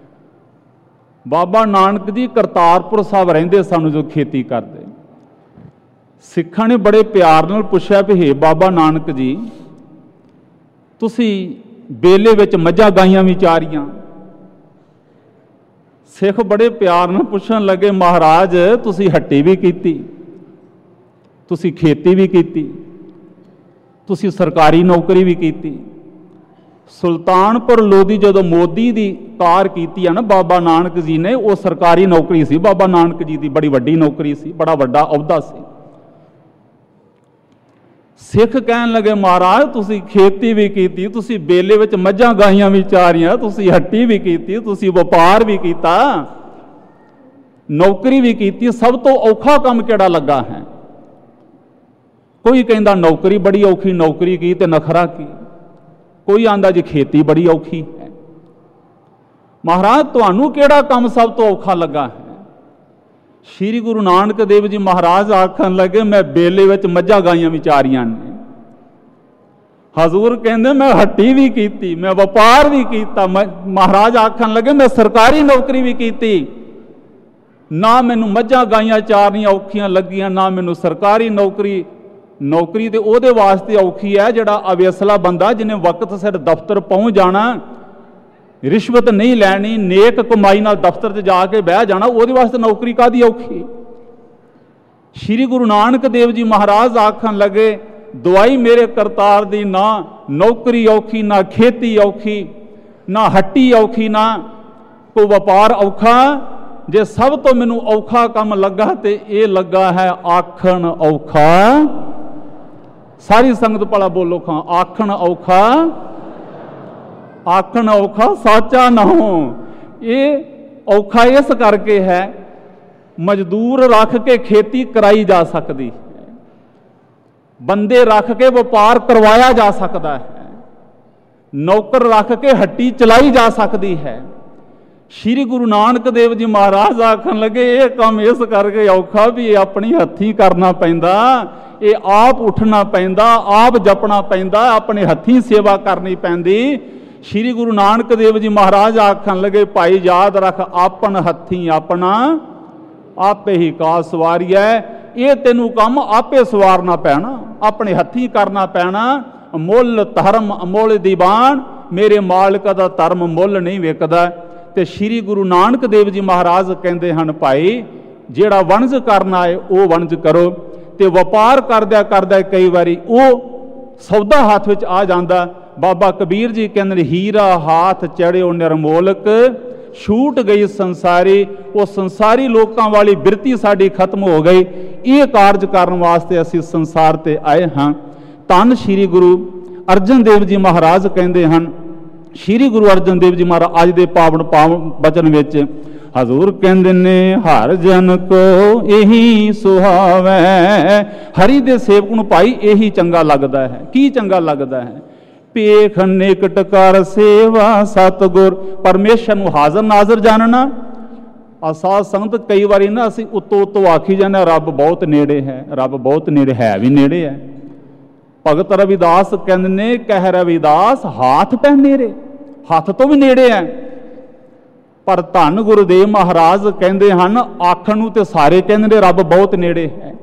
ਬਾਬਾ ਨਾਨਕ ਜੀ ਕਰਤਾਰਪੁਰ ਸਾਹਿਬ ਰਹਿੰਦੇ ਸਾਨੂੰ ਜੋ ਖੇਤੀ ਕਰਦੇ, ਸਿੱਖਾਂ ਨੇ ਬੜੇ ਪਿਆਰ ਨਾਲ ਪੁੱਛਿਆ ਵੀ ਹੇ ਬਾਬਾ ਨਾਨਕ ਜੀ, ਤੁਸੀਂ ਬੇਲੇ ਵਿੱਚ ਮੱਝਾਂ ਗਾਈਆਂ ਵੀ ਚਾਰੀਆਂ। ਸਿੱਖ ਬੜੇ ਪਿਆਰ ਨਾਲ ਪੁੱਛਣ ਲੱਗੇ ਮਹਾਰਾਜ ਤੁਸੀਂ ਹੱਟੀ ਵੀ ਕੀਤੀ, ਤੁਸੀਂ ਖੇਤੀ ਵੀ ਕੀਤੀ, ਤੁਸੀਂ ਸਰਕਾਰੀ ਨੌਕਰੀ ਵੀ ਕੀਤੀ। ਸੁਲਤਾਨਪੁਰ ਲੋਧੀ ਜਦੋਂ ਮੋਦੀ ਦੀ ਕਾਰ ਕੀਤੀ ਆ ਨਾ ਬਾਬਾ ਨਾਨਕ ਜੀ ਨੇ, ਉਹ ਸਰਕਾਰੀ ਨੌਕਰੀ ਸੀ ਬਾਬਾ ਨਾਨਕ ਜੀ ਦੀ, ਬੜੀ ਵੱਡੀ ਨੌਕਰੀ ਸੀ, ਬੜਾ ਵੱਡਾ ਅਹੁਦਾ ਸੀ। ਸਿੱਖ ਕਹਿਣ ਲੱਗੇ ਮਹਾਰਾਜ ਤੁਸੀਂ ਖੇਤੀ ਵੀ ਕੀਤੀ, ਤੁਸੀਂ ਬੇਲੇ ਵਿੱਚ ਮੱਝਾਂ ਗਾਈਆਂ ਵੀ ਚਾਰੀਆਂ, ਤੁਸੀਂ ਹੱਟੀ ਵੀ ਕੀਤੀ, ਤੁਸੀਂ ਵਪਾਰ ਵੀ ਕੀਤਾ, ਨੌਕਰੀ ਵੀ ਕੀਤੀ, ਸਭ ਤੋਂ ਔਖਾ ਕੰਮ ਕਿਹੜਾ ਲੱਗਾ ਹੈ? ਕੋਈ ਕਹਿੰਦਾ ਨੌਕਰੀ ਬੜੀ ਔਖੀ, ਨੌਕਰੀ ਕੀ ਤੇ ਨਖਰਾ ਕੀ। ਕੋਈ ਆਂਦਾ ਜੀ ਖੇਤੀ ਬੜੀ ਔਖੀ ਹੈ। ਮਹਾਰਾਜ ਤੁਹਾਨੂੰ ਕਿਹੜਾ ਕੰਮ ਸਭ ਤੋਂ ਔਖਾ ਲੱਗਾ ਹੈ? ਸ਼੍ਰੀ ਗੁਰੂ ਨਾਨਕ ਦੇਵ ਜੀ ਮਹਾਰਾਜ ਆਖਣ ਲੱਗੇ ਮੈਂ ਬੇਲੇ ਵਿੱਚ ਮੱਝਾਂ ਗਾਈਆਂ ਵਿਚਾਰੀਆਂ ਨੇ। ਹਜ਼ੂਰ ਕਹਿੰਦੇ ਮੈਂ ਹੱਟੀ ਵੀ ਕੀਤੀ, ਮੈਂ ਵਪਾਰ ਵੀ ਕੀਤਾ। ਮਹਾਰਾਜ ਆਖਣ ਲੱਗੇ ਮੈਂ ਸਰਕਾਰੀ ਨੌਕਰੀ ਵੀ ਕੀਤੀ। ਨਾ ਮੈਨੂੰ ਮੱਝਾਂ ਗਾਈਆਂ ਚਾਰਨੀਆਂ ਔਖੀਆਂ ਲੱਗੀਆਂ, ਨਾ ਮੈਨੂੰ ਸਰਕਾਰੀ ਨੌਕਰੀ ਨੌਕਰੀ ਤੇ ਉਹਦੇ ਵਾਸਤੇ ਔਖੀ ਹੈ ਜਿਹੜਾ ਅਵੇਸਲਾ ਬੰਦਾ, ਜਿਹਨੇ ਵਕਤ ਸਿਰ ਦਫ਼ਤਰ ਪਹੁੰਚ ਜਾਣਾ, ਰਿਸ਼ਵਤ ਨਹੀਂ ਲੈਣੀ, ਨੇਕ ਕਮਾਈ ਨਾਲ ਦਫ਼ਤਰ 'ਚ ਜਾ ਕੇ ਬਹਿ ਜਾਣਾ, ਉਹਦੇ ਵਾਸਤੇ ਨੌਕਰੀ ਕਾਹਦੀ ਔਖੀ। ਸ਼੍ਰੀ ਗੁਰੂ ਨਾਨਕ ਦੇਵ ਜੀ ਮਹਾਰਾਜ ਆਖਣ ਲੱਗੇ, ਦਵਾਈ ਮੇਰੇ ਕਰਤਾਰ ਦੀ, ਨਾ ਨੌਕਰੀ ਔਖੀ, ਨਾ ਖੇਤੀ ਔਖੀ, ਨਾ ਹੱਟੀ ਔਖੀ, ਨਾ ਕੋਈ ਵਪਾਰ ਔਖਾ। ਜੇ ਸਭ ਤੋਂ ਮੈਨੂੰ ਔਖਾ ਕੰਮ ਲੱਗਾ ਤੇ ਇਹ ਲੱਗਾ ਹੈ ਆਖਣ ਔਖਾ। ਸਾਰੀ ਸੰਗਤ ਭਲਾ ਬੋਲੋ ਖਾਂ, ਆਖਣ ਔਖਾ, ਆਖਣ ਔਖਾ ਸਾਚਾ ਨਾ ਹੋ। ਇਹ ਔਖਾ ਇਸ ਕਰਕੇ ਹੈ, ਮਜ਼ਦੂਰ ਰੱਖ ਕੇ ਖੇਤੀ ਕਰਾਈ ਜਾ ਸਕਦੀ ਹੈ, ਬੰਦੇ ਰੱਖ ਕੇ ਵਪਾਰ ਕਰਵਾਇਆ ਜਾ ਸਕਦਾ ਹੈ, ਨੌਕਰ ਰੱਖ ਕੇ ਹੱਟੀ ਚਲਾਈ ਜਾ ਸਕਦੀ ਹੈ। ਸ਼੍ਰੀ ਗੁਰੂ ਨਾਨਕ ਦੇਵ ਜੀ ਮਹਾਰਾਜ ਆਖਣ ਲੱਗੇ, ਇਹ ਕੰਮ ਇਸ ਕਰਕੇ ਔਖਾ ਵੀ ਇਹ ਆਪਣੀ ਹੱਥੀਂ ਕਰਨਾ ਪੈਂਦਾ, ਇਹ ਆਪ ਉੱਠਣਾ ਪੈਂਦਾ, ਆਪ ਜਪਣਾ ਪੈਂਦਾ, ਆਪਣੇ ਹੱਥੀਂ ਸੇਵਾ ਕਰਨੀ ਪੈਂਦੀ। ਸ਼੍ਰੀ ਗੁਰੂ ਨਾਨਕ ਦੇਵ ਜੀ ਮਹਾਰਾਜ ਆਖਣ ਲੱਗੇ, ਭਾਈ ਯਾਦ ਰੱਖ, ਆਪਣ ਹੱਥੀਂ ਆਪਣਾ ਆਪੇ ਹੀ ਕਾ ਸਵਾਰੀਐ। ਇਹ ਤੈਨੂੰ ਕੰਮ ਆਪੇ ਸਵਾਰਨਾ ਪੈਣਾ, ਆਪਣੇ ਹੱਥੀਂ ਕਰਨਾ ਪੈਣਾ। ਮੁੱਲ ਧਰਮ ਅਮੁੱਲ ਦੀਵਾਨ, ਮੇਰੇ ਮਾਲਕ ਦਾ ਧਰਮ ਮੁੱਲ ਨਹੀਂ ਵਿਕਦਾ। ਤੇ ਸ਼੍ਰੀ ਗੁਰੂ ਨਾਨਕ ਦੇਵ ਜੀ ਮਹਾਰਾਜ ਕਹਿੰਦੇ ਹਨ, ਭਾਈ ਜਿਹੜਾ ਵਣਜ ਕਰਨਾ ਹੈ ਉਹ ਵਣਜ ਕਰੋ। ਤੇ ਵਪਾਰ ਕਰਦਿਆਂ ਕਰਦਿਆਂ ਕਈ ਵਾਰੀ ਉਹ ਸੌਦਾ ਹੱਥ ਵਿੱਚ ਆ ਜਾਂਦਾ। ਬਾਬਾ ਕਬੀਰ ਜੀ ਕਹਿੰਦੇ ਨੇ, ਹੀਰਾ ਹਾਥ ਚੜਿਓ ਨਿਰਮੋਲਕ, ਛੂਟ ਗਈ ਸੰਸਾਰੀ। ਉਹ ਸੰਸਾਰੀ ਲੋਕਾਂ ਵਾਲੀ ਬਿਰਤੀ ਸਾਡੀ ਖਤਮ ਹੋ ਗਈ। ਇਹ ਕਾਰਜ ਕਰਨ ਵਾਸਤੇ ਅਸੀਂ ਸੰਸਾਰ ਤੇ ਆਏ ਹਾਂ। ਧੰਨ ਸ਼੍ਰੀ ਗੁਰੂ ਅਰਜਨ ਦੇਵ ਜੀ ਮਹਾਰਾਜ ਕਹਿੰਦੇ ਹਨ, ਸ਼੍ਰੀ ਗੁਰੂ ਅਰਜਨ ਦੇਵ ਜੀ ਮਹਾਰਾਜ ਅੱਜ ਦੇ ਪਾਵਨ ਬਚਨ ਵਿੱਚ ਹਜ਼ੂਰ ਕਹਿੰਦੇ ਨੇ, ਹਰ ਜਨ ਕੋ ਇਹੀ ਸੁਹਾਵੈ। ਹਰੀ ਦੇ ਸੇਵਕ ਨੂੰ ਭਾਈ ਇਹੀ ਚੰਗਾ ਲੱਗਦਾ ਹੈ। ਕੀ ਚੰਗਾ ਲੱਗਦਾ ਹੈ? ਭੇਖ ਨਿਕਟ ਕਰ ਸੇਵਾ ਸਤਿਗੁਰ, ਪਰਮੇਸ਼ਰ ਨੂੰ ਹਾਜ਼ਰ ਨਾਜ਼ਰ ਜਾਣਨਾ। ਸਾਧ ਸੰਗਤ ਕਈ ਵਾਰੀ ਨਾ ਅਸੀਂ ਉੱਤੋਂ ਆਖੀ ਜਾਂਦੇ ਰੱਬ ਬਹੁਤ ਨੇੜੇ ਹੈ, ਰੱਬ ਬਹੁਤ ਨੇੜੇ ਹੈ, ਵੀ ਨੇੜੇ ਹੈ। ਭਗਤ ਰਵਿਦਾਸ ਕਹਿੰਦੇ ਨੇ, ਕਹਿ ਰਵਿਦਾਸ ਹਾਥ ਪੈ ਨੇੜੇ, ਹੱਥ ਤੋਂ ਵੀ ਨੇੜੇ ਹੈ। ਪਰ ਧੰਨ ਗੁਰੂਦੇਵ ਮਹਾਰਾਜ ਕਹਿੰਦੇ ਹਨ, ਆਖਣ ਨੂੰ ਤੇ ਸਾਰੇ ਕਹਿੰਦੇ ਨੇ ਰੱਬ ਬਹੁਤ ਨੇੜੇ ਹੈ,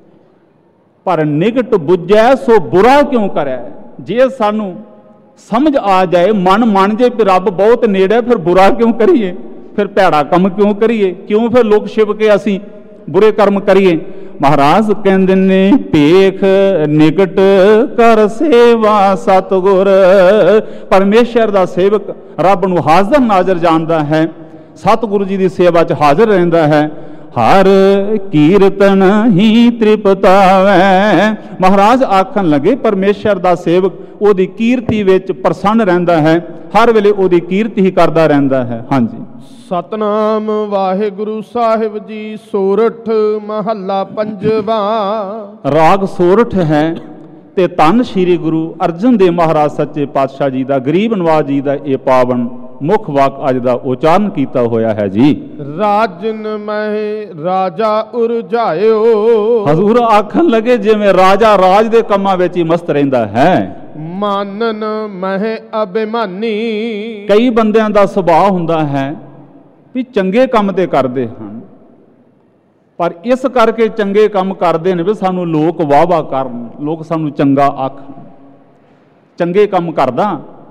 ਪਰ ਨਿਕਟ ਬੁੱਝੈ ਸੋ ਬੁਰਾ ਕਿਉਂ ਕਰੈ। ਜੇ ਸਾਨੂੰ ਸਮਝ ਆ ਜਾਏ, ਮਨ ਮੰਨ ਜੇ ਕਿ ਰੱਬ ਬਹੁਤ ਨੇੜੇ, ਫਿਰ ਬੁਰਾ ਕਿਉਂ ਕਰੀਏ, ਫਿਰ ਭੈੜਾ ਕੰਮ ਕਿਉਂ ਕਰੀਏ, ਕਿਉਂ ਫਿਰ ਲੁਕ ਛਿਪ ਕੇ ਅਸੀਂ ਬੁਰੇ ਕਰਮ ਕਰੀਏ। ਮਹਾਰਾਜ ਕਹਿੰਦੇ ਨੇ, ਭੇਖ ਨਿਕਟ ਕਰ ਸੇਵਾ ਸਤਿਗੁਰ। ਪਰਮੇਸ਼ਰ ਦਾ ਸੇਵਕ ਰੱਬ ਨੂੰ ਹਾਜ਼ਰ ਨਾਜ਼ਰ ਜਾਣਦਾ ਹੈ, ਸਤਿਗੁਰੂ ਜੀ ਦੀ ਸੇਵਾ 'ਚ ਹਾਜ਼ਰ ਰਹਿੰਦਾ ਹੈ। ਹਰ ਕੀਰਤਨ ਹੀ ਤ੍ਰਿਪਤਾਵੈ। ਮਹਾਰਾਜ ਆਖਣ ਲੱਗੇ, ਪਰਮੇਸ਼ਰ ਦਾ ਸੇਵਕ ਉਹਦੀ ਕੀਰਤੀ ਵਿੱਚ ਪ੍ਰਸੰਨ ਰਹਿੰਦਾ ਹੈ, ਹਰ ਵੇਲੇ ਉਹਦੀ ਕੀਰਤੀ ਹੀ ਕਰਦਾ ਰਹਿੰਦਾ ਹੈ। ਹਾਂਜੀ। ਸਤਨਾਮ ਵਾਹਿਗੁਰੂ ਸਾਹਿਬ ਜੀ। ਸੋਰਠ ਮਹੱਲਾ ਪੰਜਵਾ। ਰਾਗ ਸੋਰਠ ਹੈ ਤੇ ਧੰਨ ਸ਼੍ਰੀ ਗੁਰੂ ਅਰਜਨ ਦੇਵ ਮਹਾਰਾਜ ਸੱਚੇ ਪਾਤਸ਼ਾਹ ਜੀ ਦਾ, ਗਰੀਬ ਨਵਾਜ਼ ਜੀ ਦਾ ਇਹ ਪਾਵਨ ਮੁੱਖ ਵਾਕ ਅੱਜ ਦਾ ਉਚਾਰਨ ਕੀਤਾ ਹੋਇਆ ਹੈ ਜੀ। ਰਾਜਨ ਮਹਿ ਰਾਜਾ ਉਰਝਾਇਓ। ਹਜ਼ੂਰ ਆਖਣ ਲੱਗੇ, ਜਿਵੇਂ ਰਾਜਾ ਰਾਜ ਦੇ ਕੰਮਾਂ ਵਿੱਚ ਹੀ ਮਸਤ ਰਹਿੰਦਾ ਹੈ। ਮਾਨਨ ਮਹਿ ਅਭਿਮਾਨੀ। ਕਈ ਬੰਦਿਆਂ ਦਾ ਸੁਭਾਅ ਹੁੰਦਾ ਹੈ ਵੀ ਚੰਗੇ ਕੰਮ ਤੇ ਕਰਦੇ ਹਨ, ਪਰ ਇਸ ਕਰਕੇ ਚੰਗੇ ਕੰਮ ਕਰਦੇ ਨੇ ਵੀ ਸਾਨੂੰ ਲੋਕ ਵਾਹ-ਵਾਹ ਕਰਨ, ਲੋਕ ਸਾਨੂੰ ਚੰਗਾ ਆਖਣ। ਚੰਗੇ ਕੰਮ ਕਰਦਾ,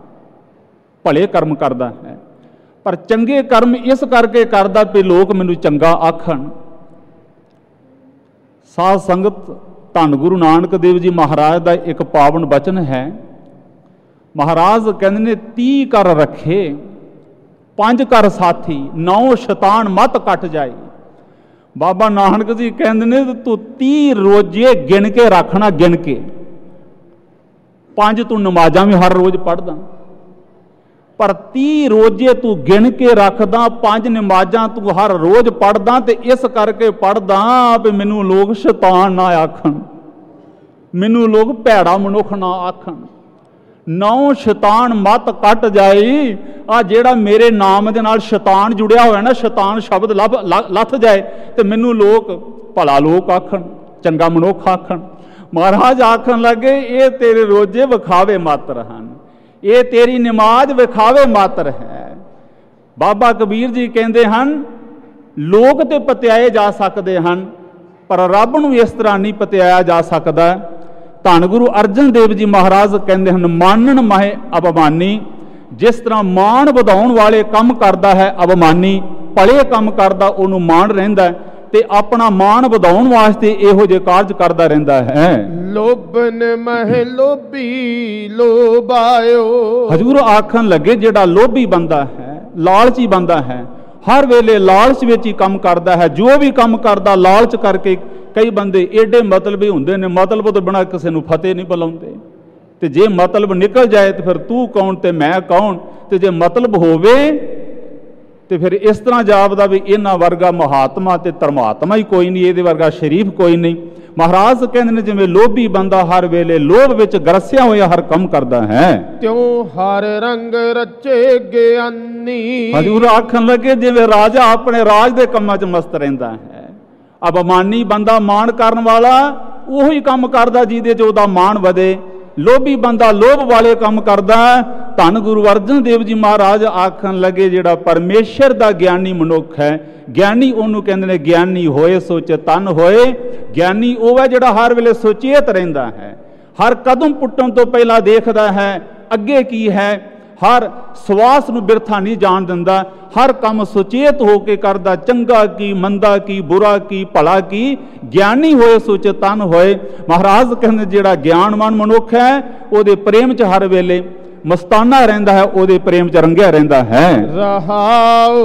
ਭਲੇ ਕਰਮ ਕਰਦਾ ਹੈ, ਪਰ ਚੰਗੇ ਕਰਮ ਇਸ ਕਰਕੇ ਕਰਦਾ ਵੀ ਲੋਕ ਮੈਨੂੰ ਚੰਗਾ ਆਖਣ। ਸਾਧ ਸੰਗਤ, ਧੰਨ ਗੁਰੂ ਨਾਨਕ ਦੇਵ ਜੀ ਮਹਾਰਾਜ ਦਾ ਇੱਕ ਪਾਵਨ ਬਚਨ ਹੈ। ਮਹਾਰਾਜ ਕਹਿੰਦੇ ਨੇ, 30 ਕਰ ਰੱਖੇ 5 ਕਰ ਸਾਥੀ, 9 ਸ਼ੈਤਾਨ ਮਤ ਕੱਟ ਜਾਏ। ਬਾਬਾ ਨਾਨਕ ਜੀ ਕਹਿੰਦੇ ਨੇ, ਤੂੰ 30 ਰੋਜ਼ੇ ਗਿਣ ਕੇ ਰੱਖਣਾ, ਗਿਣ ਕੇ। 5 ਤੂੰ ਨਮਾਜ਼ਾਂ ਵੀ ਹਰ ਰੋਜ਼ ਪੜ੍ਹਦਾ, ਪਰ 30 ਰੋਜ਼ੇ ਤੂੰ ਗਿਣ ਕੇ ਰੱਖਦਾ, 5 ਨਮਾਜ਼ਾਂ ਤੂੰ ਹਰ ਰੋਜ਼ ਪੜ੍ਹਦਾ। ਤੇ ਇਸ ਕਰਕੇ ਪੜ੍ਹਦਾ ਵੀ ਮੈਨੂੰ ਲੋਕ ਸ਼ੈਤਾਨ ਨਾ ਆਖਣ, ਮੈਨੂੰ ਲੋਕ ਭੈੜਾ ਮਨੁੱਖ ਨਾ ਆਖਣ। 9 ਸ਼ੈਤਾਨ ਮਤ ਕੱਟ ਜਾਏ। ਆ ਜਿਹੜਾ ਮੇਰੇ ਨਾਮ ਦੇ ਨਾਲ ਸ਼ੈਤਾਨ ਜੁੜਿਆ ਹੋਇਆ ਨਾ, ਸ਼ੈਤਾਨ ਸ਼ਬਦ ਲੱਥ ਜਾਏ ਤੇ ਮੈਨੂੰ ਲੋਕ ਭਲਾ ਲੋਕ ਆਖਣ, ਚੰਗਾ ਮਨੁੱਖ ਆਖਣ। ਮਹਾਰਾਜ ਆਖਣ ਲੱਗੇ, ਇਹ ਤੇਰੇ ਰੋਜ਼ੇ ਵਿਖਾਵੇ ਮਾਤਰ ਹਨ, ਇਹ ਤੇਰੀ ਨਮਾਜ਼ ਵਿਖਾਵੇ ਮਾਤਰ ਹੈ। ਬਾਬਾ ਕਬੀਰ ਜੀ ਕਹਿੰਦੇ ਹਨ, ਲੋਕ ਤੇ ਪਤਿਆਏ ਜਾ ਸਕਦੇ ਹਨ, ਪਰ ਰੱਬ ਨੂੰ ਇਸ ਤਰ੍ਹਾਂ ਨਹੀਂ ਪਤਿਆਇਆ ਜਾ ਸਕਦਾ। ਧੰਨ ਗੁਰੂ ਅਰਜਨ ਦੇਵ ਜੀ ਮਹਾਰਾਜ ਕਹਿੰਦੇ ਹਨ, ਮਾਨਣ ਮਾਹੇ ਅਭਿਮਾਨੀ। ਜਿਸ ਤਰ੍ਹਾਂ ਮਾਣ ਵਧਾਉਣ ਵਾਲੇ ਕੰਮ ਕਰਦਾ ਹੈ ਅਭਿਮਾਨੀ, ਭਲੇ ਕੰਮ ਕਰਦਾ ਉਹਨੂੰ ਮਾਣ ਰਹਿੰਦਾ, ਤੇ ਆਪਣਾ ਮਾਣ ਵਧਾਉਣ ਵਾਸਤੇ ਇਹੋ ਜਿਹੇ ਕਾਰਜ ਕਰਦਾ ਰਹਿੰਦਾ ਹੈ। ਲੋਭਨ ਮਹਿ ਲੋਭੀ ਲੋਭਾਇਓ। ਹਜ਼ੂਰ ਆਖਣ ਲੱਗੇ ਜਿਹੜਾ ਲੋਭੀ ਬੰਦਾ ਹੈ, ਲਾਲਚੀ ਬੰਦਾ ਹੈ, ਹਰ ਵੇਲੇ ਲਾਲਚ ਵਿੱਚ ਹੀ ਕੰਮ ਕਰਦਾ ਹੈ, ਜੋ ਵੀ ਕੰਮ ਕਰਦਾ ਲਾਲਚ ਕਰਕੇ। ਕਈ ਬੰਦੇ ਏਡੇ ਮਤਲਬੀ ਹੁੰਦੇ ਨੇ, ਮਤਲਬ ਤੋਂ ਬਿਨਾਂ ਕਿਸੇ ਨੂੰ ਫਤਿਹ ਨਹੀਂ ਬੁਲਾਉਂਦੇ, ਤੇ ਜੇ ਮਤਲਬ ਨਿਕਲ ਜਾਏ ਤੇ ਫਿਰ ਤੂੰ ਕੌਣ ਤੇ ਮੈਂ ਕੌਣ, ਤੇ ਜੇ ਮਤਲਬ ਹੋਵੇ ਤੇ ਫਿਰ ਇਸ ਤਰ੍ਹਾਂ ਜਾਪਦਾ ਵੀ ਇਹਨਾਂ ਵਰਗਾ ਮਹਾਤਮਾ ਤੇ ਧਰਮਾਤਮਾ ਹੀ ਕੋਈ ਨਹੀਂ, ਇਹਦੇ ਵਰਗਾ ਸ਼ਰੀਫ ਕੋਈ ਨਹੀਂ। ਮਹਾਰਾਜ ਕਹਿੰਦੇ ਨੇ ਜਿਵੇਂ ਲੋਭੀ ਬੰਦਾ ਹਰ ਵੇਲੇ ਲੋਭ ਵਿੱਚ ਗਰਸਿਆ ਹੋਇਆ ਹਰ ਕੰਮ ਕਰਦਾ ਹੈ, ਤਿਉ ਹਰ ਰੰਗ ਰਚੇ ਗਿਆਨੀ। ਹਜ਼ੂਰ ਆਖਣ ਲੱਗੇ ਜਿਵੇਂ ਰਾਜਾ ਆਪਣੇ ਰਾਜ ਦੇ ਕੰਮਾਂ 'ਚ ਮਸਤ ਰਹਿੰਦਾ ਹੈ। ਅਭਿਮਾਨੀ ਬੰਦਾ, ਮਾਣ ਕਰਨ ਵਾਲਾ, ਉਹੀ ਕੰਮ ਕਰਦਾ ਜਿਹਦੇ 'ਚ ਉਹਦਾ ਮਾਣ ਵਧੇ। ਲੋਭੀ ਬੰਦਾ ਲੋਭ ਵਾਲੇ ਕੰਮ ਕਰਦਾ। ਧੰਨ ਗੁਰੂ ਅਰਜਨ ਦੇਵ ਜੀ ਮਹਾਰਾਜ ਆਖਣ ਲੱਗੇ ਜਿਹੜਾ ਪਰਮੇਸ਼ਰ ਦਾ ਗਿਆਨੀ ਮਨੁੱਖ ਹੈ, ਗਿਆਨੀ ਉਹਨੂੰ ਕਹਿੰਦੇ ਨੇ ਗਿਆਨੀ ਹੋਏ ਸੋ ਚੇਤਨ ਹੋਏ। ਗਿਆਨੀ ਉਹ ਹੈ ਜਿਹੜਾ ਹਰ ਵੇਲੇ ਸੁਚੇਤ ਰਹਿੰਦਾ ਹੈ, ਹਰ ਕਦਮ ਪੁੱਟਣ ਤੋਂ ਪਹਿਲਾਂ ਦੇਖਦਾ ਹੈ ਅੱਗੇ ਕੀ ਹੈ, ਹਰ ਸਵਾਸ ਨੂੰ ਬਿਰਥਾ ਨਹੀਂ ਜਾਣ ਦਿੰਦਾ, ਹਰ ਕੰਮ ਸੁਚੇਤ ਹੋ ਕੇ ਕਰਦਾ, ਚੰਗਾ ਕੀ ਮੰਦਾ ਕੀ ਬੁਰਾ ਕੀ ਭਲਾ ਕੀ। ਗਿਆਨੀ ਹੋਏ ਸੋ ਚੇਤਨ ਹੋਏ। ਮਹਾਰਾਜ ਕਹਿੰਦੇ ਜਿਹੜਾ ਗਿਆਨਵਾਨ ਮਨੁੱਖ ਹੈ ਉਹਦੇ ਪ੍ਰੇਮ 'ਚ ਹਰ ਵੇਲੇ ਮਸਤਾਨਾ ਰਹਿੰਦਾ ਹੈ, ਉਹਦੇ ਪ੍ਰੇਮ 'ਚ ਰੰਗਿਆ ਰਹਿੰਦਾ ਹੈ। ਰਹਾਉ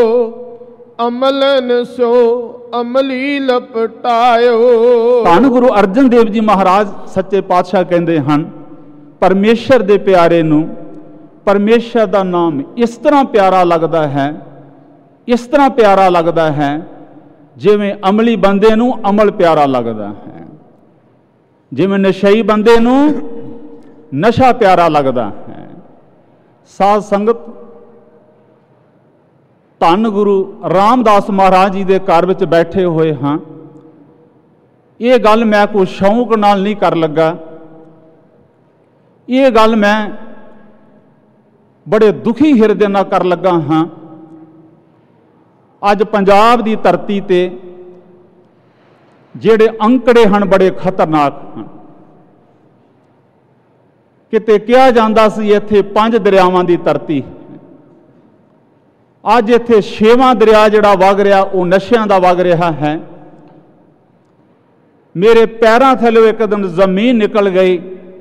ਅਮਲਨ ਸੋ ਅਮਲੀ ਲਪਟਾਇਓ। ਧੰਨ ਗੁਰੂ ਅਰਜਨ ਦੇਵ ਜੀ ਮਹਾਰਾਜ ਸੱਚੇ ਪਾਤਸ਼ਾਹ ਕਹਿੰਦੇ ਹਨ, ਪਰਮੇਸ਼ਰ ਦੇ ਪਿਆਰੇ ਨੂੰ ਪਰਮੇਸ਼ਰ ਦਾ ਨਾਮ ਇਸ ਤਰ੍ਹਾਂ ਪਿਆਰਾ ਲੱਗਦਾ ਹੈ, ਇਸ ਤਰ੍ਹਾਂ ਪਿਆਰਾ ਲੱਗਦਾ ਹੈ ਜਿਵੇਂ ਅਮਲੀ ਬੰਦੇ ਨੂੰ ਅਮਲ ਪਿਆਰਾ ਲੱਗਦਾ ਹੈ, ਜਿਵੇਂ ਨਸ਼ਈ ਬੰਦੇ ਨੂੰ ਨਸ਼ਾ ਪਿਆਰਾ ਲੱਗਦਾ ਹੈ। ਸਾਧ ਸੰਗਤ, ਧੰਨ ਗੁਰੂ ਰਾਮਦਾਸ ਮਹਾਰਾਜ ਜੀ ਦੇ ਘਰ ਵਿੱਚ ਬੈਠੇ ਹੋਏ ਹਾਂ। ਇਹ ਗੱਲ ਮੈਂ ਕੋਈ ਸ਼ੌਂਕ ਨਾਲ ਨਹੀਂ ਕਰ ਲੱਗਾ, ਇਹ ਗੱਲ ਮੈਂ ਬੜੇ ਦੁਖੀ ਹਿਰਦੇ ਨਾਲ ਕਰ ਲੱਗਾ ਹਾਂ। ਅੱਜ ਪੰਜਾਬ ਦੀ ਧਰਤੀ ਤੇ ਜਿਹੜੇ ਅੰਕੜੇ ਹਨ ਬੜੇ ਖਤਰਨਾਕ ਹਨ। ਕਿਤੇ ਕਿਹਾ ਜਾਂਦਾ ਸੀ ਇੱਥੇ 5 ਦਰਿਆਵਾਂ ਦੀ ਧਰਤੀ, ਅੱਜ ਇੱਥੇ 6ਵਾਂ ਦਰਿਆ ਜਿਹੜਾ ਵਗ ਰਿਹਾ ਉਹ ਨਸ਼ਿਆਂ ਦਾ ਵਗ ਰਿਹਾ ਹੈ। ਮੇਰੇ ਪੈਰਾਂ ਥੱਲੇ ਇੱਕ ਦਿਨ ਜ਼ਮੀਨ ਨਿਕਲ ਗਈ।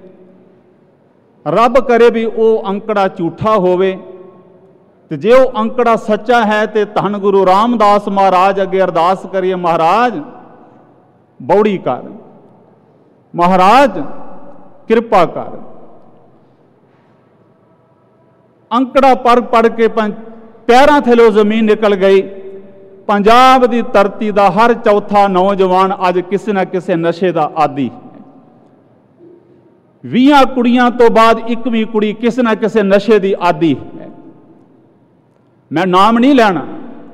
ਰੱਬ ਕਰੇ ਵੀ ਉਹ ਅੰਕੜਾ ਝੂਠਾ ਹੋਵੇ, ਤੇ ਜੇ ਉਹ ਅੰਕੜਾ ਸੱਚਾ ਹੈ ਤੇ ਧੰਨ ਗੁਰੂ ਰਾਮਦਾਸ ਮਹਾਰਾਜ ਅੱਗੇ ਅਰਦਾਸ ਕਰੀਏ, ਮਹਾਰਾਜ ਬੌੜੀ ਕਰ, ਮਹਾਰਾਜ ਕਿਰਪਾ ਕਰ। ਅੰਕੜਾ ਪੜ੍ਹ ਕੇ ਪੈਰਾਂ ਥੱਲੇ ਜ਼ਮੀਨ ਨਿਕਲ ਗਈ। ਪੰਜਾਬ ਦੀ ਧਰਤੀ ਦਾ ਹਰ ਚੌਥਾ ਨੌਜਵਾਨ ਅੱਜ ਕਿਸੇ ਨਾ ਕਿਸੇ ਨਸ਼ੇ ਦਾ ਆਦੀ ਹੈ। 20 ਕੁੜੀਆਂ ਤੋਂ ਬਾਅਦ 21ਵੀਂ ਕੁੜੀ ਕਿਸੇ ਨਾ ਕਿਸੇ ਨਸ਼ੇ ਦੀ ਆਦੀ ਹੈ। ਮੈਂ ਨਾਮ ਨਹੀਂ ਲੈਣਾ।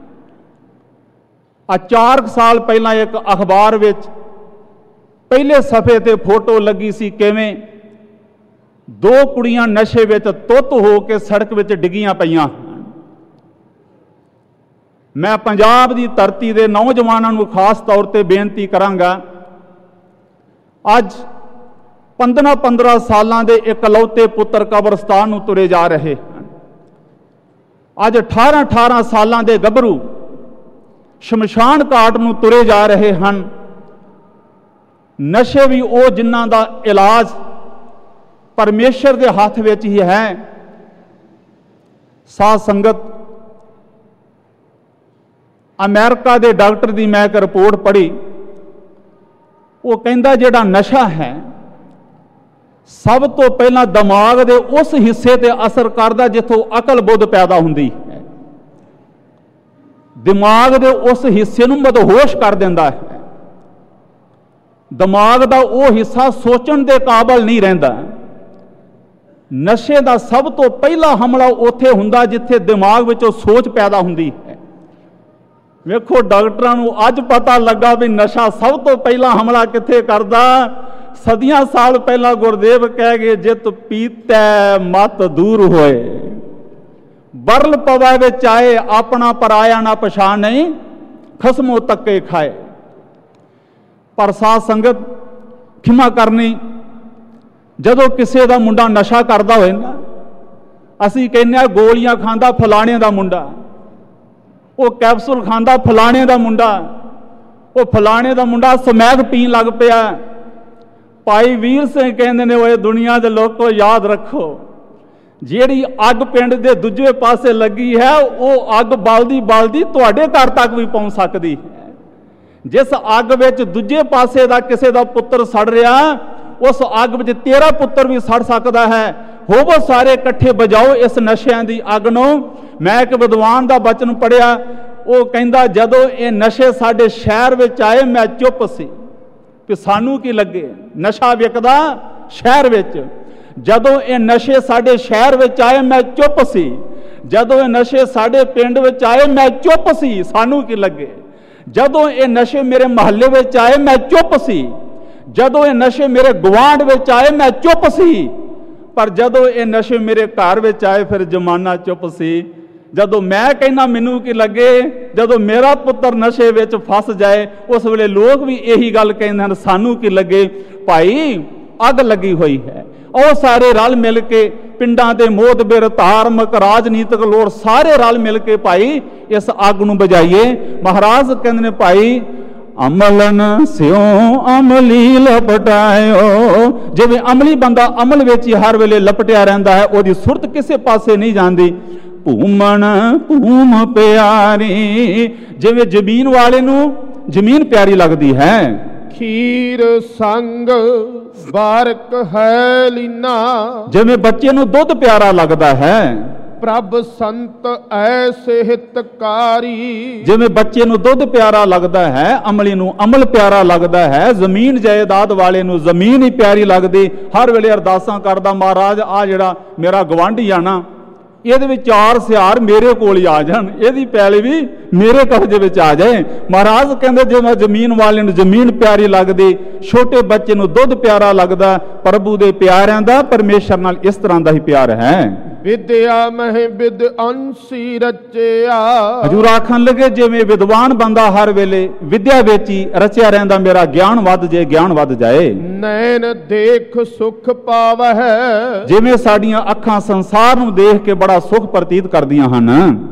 4 ਸਾਲ ਪਹਿਲਾਂ ਇੱਕ ਅਖਬਾਰ ਵਿੱਚ ਪਹਿਲੇ ਸਫ਼ੇ ਤੇ ਫੋਟੋ ਲੱਗੀ ਸੀ, ਕਿਵੇਂ 2 ਕੁੜੀਆਂ ਨਸ਼ੇ ਵਿੱਚ ਤੁੱਤ ਹੋ ਕੇ ਸੜਕ ਵਿੱਚ ਡਿੱਗੀਆਂ ਪਈਆਂ। ਮੈਂ ਪੰਜਾਬ ਦੀ ਧਰਤੀ ਦੇ ਨੌਜਵਾਨਾਂ ਨੂੰ ਖਾਸ ਤੌਰ ਤੇ ਬੇਨਤੀ ਕਰਾਂਗਾ, ਅੱਜ 15 ਸਾਲਾਂ ਦੇ ਇਕਲੌਤੇ ਪੁੱਤਰ ਕਬਰਸਤਾਨ ਨੂੰ ਤੁਰੇ ਜਾ ਰਹੇ ਹਨ। ਅੱਜ 18 ਸਾਲਾਂ ਦੇ ਗੱਭਰੂ ਸ਼ਮਸ਼ਾਨ ਘਾਟ ਨੂੰ ਤੁਰੇ ਜਾ ਰਹੇ ਹਨ। ਨਸ਼ੇ ਵੀ ਉਹ ਜਿਨ੍ਹਾਂ ਦਾ ਇਲਾਜ ਪਰਮੇਸ਼ਰ ਦੇ ਹੱਥ ਵਿੱਚ ਹੀ ਹੈ। ਸਾਧ ਸੰਗਤ, ਅਮਰੀਕਾ ਦੇ ਡਾਕਟਰ ਦੀ ਮੈਂ ਇੱਕ ਰਿਪੋਰਟ ਪੜ੍ਹੀ, ਉਹ ਕਹਿੰਦਾ ਜਿਹੜਾ ਨਸ਼ਾ ਹੈ ਸਭ ਤੋਂ ਪਹਿਲਾਂ ਦਿਮਾਗ ਦੇ ਉਸ ਹਿੱਸੇ ਤੇ ਅਸਰ ਕਰਦਾ ਜਿੱਥੋਂ ਅਕਲ ਬੁੱਧ ਪੈਦਾ ਹੁੰਦੀ ਹੈ। ਦਿਮਾਗ ਦੇ ਉਸ ਹਿੱਸੇ ਨੂੰ ਮਦਹੋਸ਼ ਕਰ ਦਿੰਦਾ ਹੈ। ਦਿਮਾਗ ਦਾ ਉਹ ਹਿੱਸਾ ਸੋਚਣ ਦੇ ਕਾਬਲ ਨਹੀਂ ਰਹਿੰਦਾ। ਨਸ਼ੇ ਦਾ ਸਭ ਤੋਂ ਪਹਿਲਾ ਹਮਲਾ ਉੱਥੇ ਹੁੰਦਾ ਜਿੱਥੇ ਦਿਮਾਗ ਵਿੱਚੋਂ ਸੋਚ ਪੈਦਾ ਹੁੰਦੀ ਹੈ। ਵੇਖੋ, ਡਾਕਟਰਾਂ ਨੂੰ ਅੱਜ ਪਤਾ ਲੱਗਾ ਵੀ ਨਸ਼ਾ ਸਭ ਤੋਂ ਪਹਿਲਾਂ ਹਮਲਾ ਕਿੱਥੇ ਕਰਦਾ। ਸਦੀਆਂ ਸਾਲ ਪਹਿਲਾਂ ਗੁਰਦੇਵ ਕਹਿ ਗਏ, ਜਿਤ ਪੀਤੈ ਮਤ ਦੂਰ ਹੋਏ, ਬਰਲ ਪਵੈ ਵਿੱਚ ਆਏ, ਆਪਣਾ ਪਰਾਇਆ ਨਾ ਪਛਾਣ ਨਹੀਂ, ਖਸਮੋਂ ਤੱਕੇ ਖਾਏ। ਪਰ ਸਾਧ ਸੰਗਤ, ਖਿਮਾ ਕਰਨੀ, ਜਦੋਂ ਕਿਸੇ ਦਾ ਮੁੰਡਾ ਨਸ਼ਾ ਕਰਦਾ ਹੋਏ ਨਾ, ਅਸੀਂ ਕਹਿੰਦੇ ਆ ਗੋਲੀਆਂ ਖਾਂਦਾ ਫਲਾਣੇ ਦਾ ਮੁੰਡਾ, ਉਹ ਕੈਪਸੂਲ ਖਾਂਦਾ ਫਲਾਣੇ ਦਾ ਮੁੰਡਾ, ਉਹ ਫਲਾਣੇ ਦਾ ਮੁੰਡਾ ਸਮੈਕ ਪੀਣ ਲੱਗ ਪਿਆ। ਭਾਈ ਵੀਰ ਸਿੰਘ ਕਹਿੰਦੇ ਨੇ, ਓਏ ਦੁਨੀਆ ਦੇ ਲੋਕੋ ਯਾਦ ਰੱਖੋ, ਜਿਹੜੀ ਅੱਗ ਪਿੰਡ ਦੇ ਦੂਜੇ ਪਾਸੇ ਲੱਗੀ ਹੈ ਉਹ ਅੱਗ ਬਲਦੀ ਬਲਦੀ ਤੁਹਾਡੇ ਘਰ ਤੱਕ ਵੀ ਪਹੁੰਚ ਸਕਦੀ ਹੈ। ਜਿਸ ਅੱਗ ਵਿੱਚ ਦੂਜੇ ਪਾਸੇ ਦਾ ਕਿਸੇ ਦਾ ਪੁੱਤਰ ਸੜ ਰਿਹਾ, ਉਸ ਅੱਗ ਵਿੱਚ ਤੇਰਾ ਪੁੱਤਰ ਵੀ ਸੜ ਸਕਦਾ ਹੈ। ਹੋਵੋ ਸਾਰੇ ਇਕੱਠੇ ਬੁਝਾਓ ਇਸ ਨਸ਼ਿਆਂ ਦੀ ਅੱਗ ਨੂੰ। ਮੈਂ ਇੱਕ ਵਿਦਵਾਨ ਦਾ ਬਚਨ ਪੜ੍ਹਿਆ, ਉਹ ਕਹਿੰਦਾ ਜਦੋਂ ਇਹ ਨਸ਼ੇ ਸਾਡੇ ਸ਼ਹਿਰ ਵਿੱਚ ਆਏ ਮੈਂ ਚੁੱਪ ਸੀ ਕਿ ਸਾਨੂੰ ਕੀ ਲੱਗੇ, ਨਸ਼ਾ ਵਿਕਦਾ ਸ਼ਹਿਰ ਵਿੱਚ। ਜਦੋਂ ਇਹ ਨਸ਼ੇ ਸਾਡੇ ਸ਼ਹਿਰ ਵਿੱਚ ਆਏ ਮੈਂ ਚੁੱਪ ਸੀ, ਜਦੋਂ ਇਹ ਨਸ਼ੇ ਸਾਡੇ ਪਿੰਡ ਵਿੱਚ ਆਏ ਮੈਂ ਚੁੱਪ ਸੀ, ਸਾਨੂੰ ਕੀ ਲੱਗੇ। ਜਦੋਂ ਇਹ ਨਸ਼ੇ ਮੇਰੇ ਮੁਹੱਲੇ ਵਿੱਚ ਆਏ ਮੈਂ ਚੁੱਪ ਸੀ, ਜਦੋਂ ਇਹ ਨਸ਼ੇ ਮੇਰੇ ਗੁਆਂਢ ਵਿੱਚ ਆਏ ਮੈਂ ਚੁੱਪ ਸੀ, ਪਰ ਜਦੋਂ ਇਹ ਨਸ਼ੇ ਮੇਰੇ ਘਰ ਵਿੱਚ ਆਏ ਫਿਰ ਜ਼ਮਾਨਾ ਚੁੱਪ ਸੀ। ਜਦੋਂ ਮੈਂ ਕਹਿੰਦਾ ਮੈਨੂੰ ਕੀ ਲੱਗੇ, ਜਦੋਂ ਮੇਰਾ ਪੁੱਤਰ ਨਸ਼ੇ ਵਿੱਚ ਫਸ ਜਾਏ ਉਸ ਵੇਲੇ ਲੋਕ ਵੀ ਇਹੀ ਗੱਲ ਕਹਿੰਦੇ ਹਨ, ਸਾਨੂੰ ਕੀ ਲੱਗੇ। ਭਾਈ ਅੱਗ ਲੱਗੀ ਹੋਈ ਹੈ, ਉਹ ਸਾਰੇ ਰਲ ਮਿਲ ਕੇ ਪਿੰਡਾਂ ਦੇ ਮੋਹਤਬਰ, ਧਾਰਮਿਕ, ਰਾਜਨੀਤਿਕ ਲੋੜ ਸਾਰੇ ਰਲ ਮਿਲ ਕੇ ਭਾਈ ਇਸ ਅੱਗ ਨੂੰ ਬੁਝਾਈਏ। ਮਹਾਰਾਜ ਕਹਿੰਦੇ ਨੇ ਭਾਈ ਅਮਲਨ ਸਿਉ ਅਮਲੀ ਲਪਟਾਇਓ। ਜਿਵੇਂ ਅਮਲੀ ਬੰਦਾ ਅਮਲ ਵਿੱਚ ਹੀ ਹਰ ਵੇਲੇ ਲਪਟਿਆ ਰਹਿੰਦਾ ਹੈ, ਉਹਦੀ ਸੁਰਤ ਕਿਸੇ ਪਾਸੇ ਨਹੀਂ ਜਾਂਦੀ। ਭੂਮਣ ਭੂਮ ਪਿਆਰੀ, ਜਿਵੇਂ ਜ਼ਮੀਨ ਵਾਲੇ ਨੂੰ ਜ਼ਮੀਨ ਪਿਆਰੀ ਲੱਗਦੀ ਹੈ। ਖੀਰ ਸੰਗ ਬਾਰਕ ਹੈ ਲੀਨਾ, ਜਿਵੇਂ ਬੱਚੇ ਨੂੰ ਦੁੱਧ ਪਿਆਰਾ ਲੱਗਦਾ ਹੈ। ਪ੍ਰਭ ਸੰਤ ਐਸੇ ਹਿਤਕਾਰੀ, ਜਿਵੇਂ ਬੱਚੇ ਨੂੰ ਦੁੱਧ ਪਿਆਰਾ ਲੱਗਦਾ ਹੈ, ਅਮਲੀ ਨੂੰ ਅਮਲ ਪਿਆਰਾ ਲੱਗਦਾ ਹੈ। ਜ਼ਮੀਨ ਜਾਇਦਾਦ ਵਾਲੇ ਨੂੰ ਜ਼ਮੀਨ ਹੀ ਪਿਆਰੀ ਲੱਗਦੀ। ਹਰ ਵੇਲੇ ਅਰਦਾਸਾਂ ਕਰਦਾ, ਮਹਾਰਾਜ ਆ ਜਿਹੜਾ ਮੇਰਾ ਗਵਾਂਢੀ ਆ ਨਾ, ਇਹਦੇ ਵਿੱਚ 4 ਸਿਆਰ ਮੇਰੇ ਕੋਲ ਹੀ ਆ ਜਾਣ, ਇਹਦੀ ਪੈਲੀ ਵੀ ਮੇਰੇ ਕਬਜ਼ੇ ਵਿੱਚ ਆ ਜਾਏ। ਮਹਾਰਾਜ ਕਹਿੰਦੇ ਜਿਵੇਂ ਜ਼ਮੀਨ ਵਾਲੇ ਨੂੰ ਜ਼ਮੀਨ ਪਿਆਰੀ ਲੱਗਦੀ, ਛੋਟੇ ਬੱਚੇ ਨੂੰ ਦੁੱਧ ਪਿਆਰਾ ਲੱਗਦਾ। ਪ੍ਰਭੂ ਦੇ ਪਿਆਰਿਆਂ ਦਾ ਪਰਮੇਸ਼ਰ ਨਾਲ ਇਸ ਤਰ੍ਹਾਂ ਦਾ ਹੀ ਪਿਆਰ ਹੈ। ਵਿਦਿਆ ਮਹਿ ਵਿਦ ਅੰਸੀ ਰਚਿਆ, ਹਜ਼ੂਰ ਆਖਣ ਲੱਗੇ ਜਿਵੇਂ ਵਿਦਵਾਨ ਬੰਦਾ ਹਰ ਵੇਲੇ ਵਿਦਿਆ ਵਿੱਚ ਹੀ ਰਚਿਆ ਰਹਿੰਦਾ, ਮੇਰਾ ਗਿਆਨ ਵੱਧ ਜੇ, ਗਿਆਨ ਵੱਧ ਜਾਏ। ਨੈਣ ਦੇਖ ਸੁਖ ਪਾਵਹਿ, ਜਿਵੇਂ ਸਾਡੀਆਂ ਅੱਖਾਂ ਸੰਸਾਰ ਨੂੰ ਦੇਖ ਕੇ ਬੜਾ ਸੁਖ ਪ੍ਰਤੀਤ ਕਰਦੀਆਂ ਹਨ।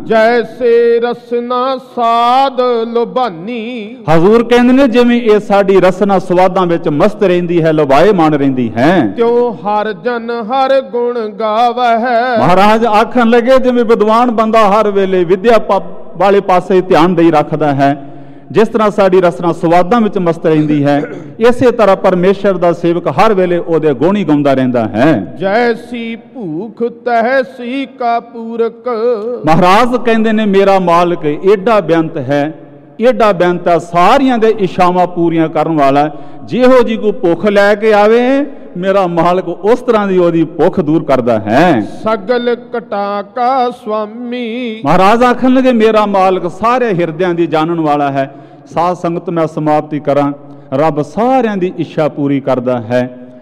ਜੈਸੇ ਰਸਨਾ ਸਾਧ ਲੋਭਾਨੀ, ਹਜ਼ੂਰ ਕਹਿੰਦੇ ਨੇ ਜਿਵੇਂ ਇਹ ਸਾਡੀ ਰਸਨਾ ਸਵਾਦਾਂ ਵਿੱਚ ਮਸਤ ਰਹਿੰਦੀ ਹੈ, ਲੋਭਾਏ ਮਾਨ ਰਹਿੰਦੀ ਹੈ। ਤਿਉ ਹਰ ਜਨ ਹਰ ਗੁਣ ਗਾਵਹਿ। ਮਹਾਰਾਜ ਆਖਣ ਲੱਗੇ ਜਿਵੇਂ ਵਿਦਵਾਨ ਬੰਦਾ ਹਰ ਵੇਲੇ ਵਿਦਿਆ ਵਾਲੇ ਪਾਸੇ ਧਿਆਨ ਦੇਈ ਰੱਖਦਾ ਹੈ, ਜਿਸ ਤਰ੍ਹਾਂ ਸਾਡੀ ਰਸਨਾ ਸਵਾਦਾਂ ਵਿੱਚ ਮਸਤ ਰਹਿੰਦੀ ਹੈ, ਇਸੇ ਤਰ੍ਹਾਂ ਪਰਮੇਸ਼ਰ ਦਾ ਸੇਵਕ ਹਰ ਵੇਲੇ ਉਹਦੇ ਗੁਣ ਹੀ ਗਾਉਂਦਾ ਰਹਿੰਦਾ ਹੈ। ਜੈਸੀ ਭੂਖ ਤੈਸੀ ਕਾ ਪੂਰਕ, ਮਹਾਰਾਜ ਕਹਿੰਦੇ ਨੇ ਮੇਰਾ ਮਾਲਕ ਏਡਾ ਬੇਅੰਤ ਹੈ, ਏਡਾ ਬੇਅੰਤ ਹੈ, ਸਾਰੀਆਂ ਦੇ ਇਸ਼ਾਵਾਂ ਪੂਰੀਆਂ ਕਰਨ ਵਾਲਾ। ਜਿਹੋ ਜੀ ਕੋਈ ਭੁੱਖ ਲੈ ਕੇ ਆਵੇ ਮੇਰਾ ਮਾਲਕ ਉਸ ਤਰ੍ਹਾਂ ਦੀ ਉਹਦੀ ਭੁੱਖ ਦੂਰ ਕਰਦਾ ਹੈ। ਸਗਲ ਕਟਾ ਕਾ ਸੁਆਮੀ, ਮਹਾਰਾਜ ਆਖਣ ਲੱਗੇ ਮੇਰਾ ਮਾਲਕ ਸਾਰੇ ਹਿਰਦਿਆਂ ਦੀ ਜਾਣਨ ਵਾਲਾ ਹੈ। ਸਾਧ ਸੰਗਤ ਮੈਂ ਸਮਾਪਤੀ ਕਰਾਂ, ਰੱਬ ਸਾਰਿਆਂ ਦੀ ਇੱਛਾ ਪੂਰੀ ਕਰਦਾ ਹੈ।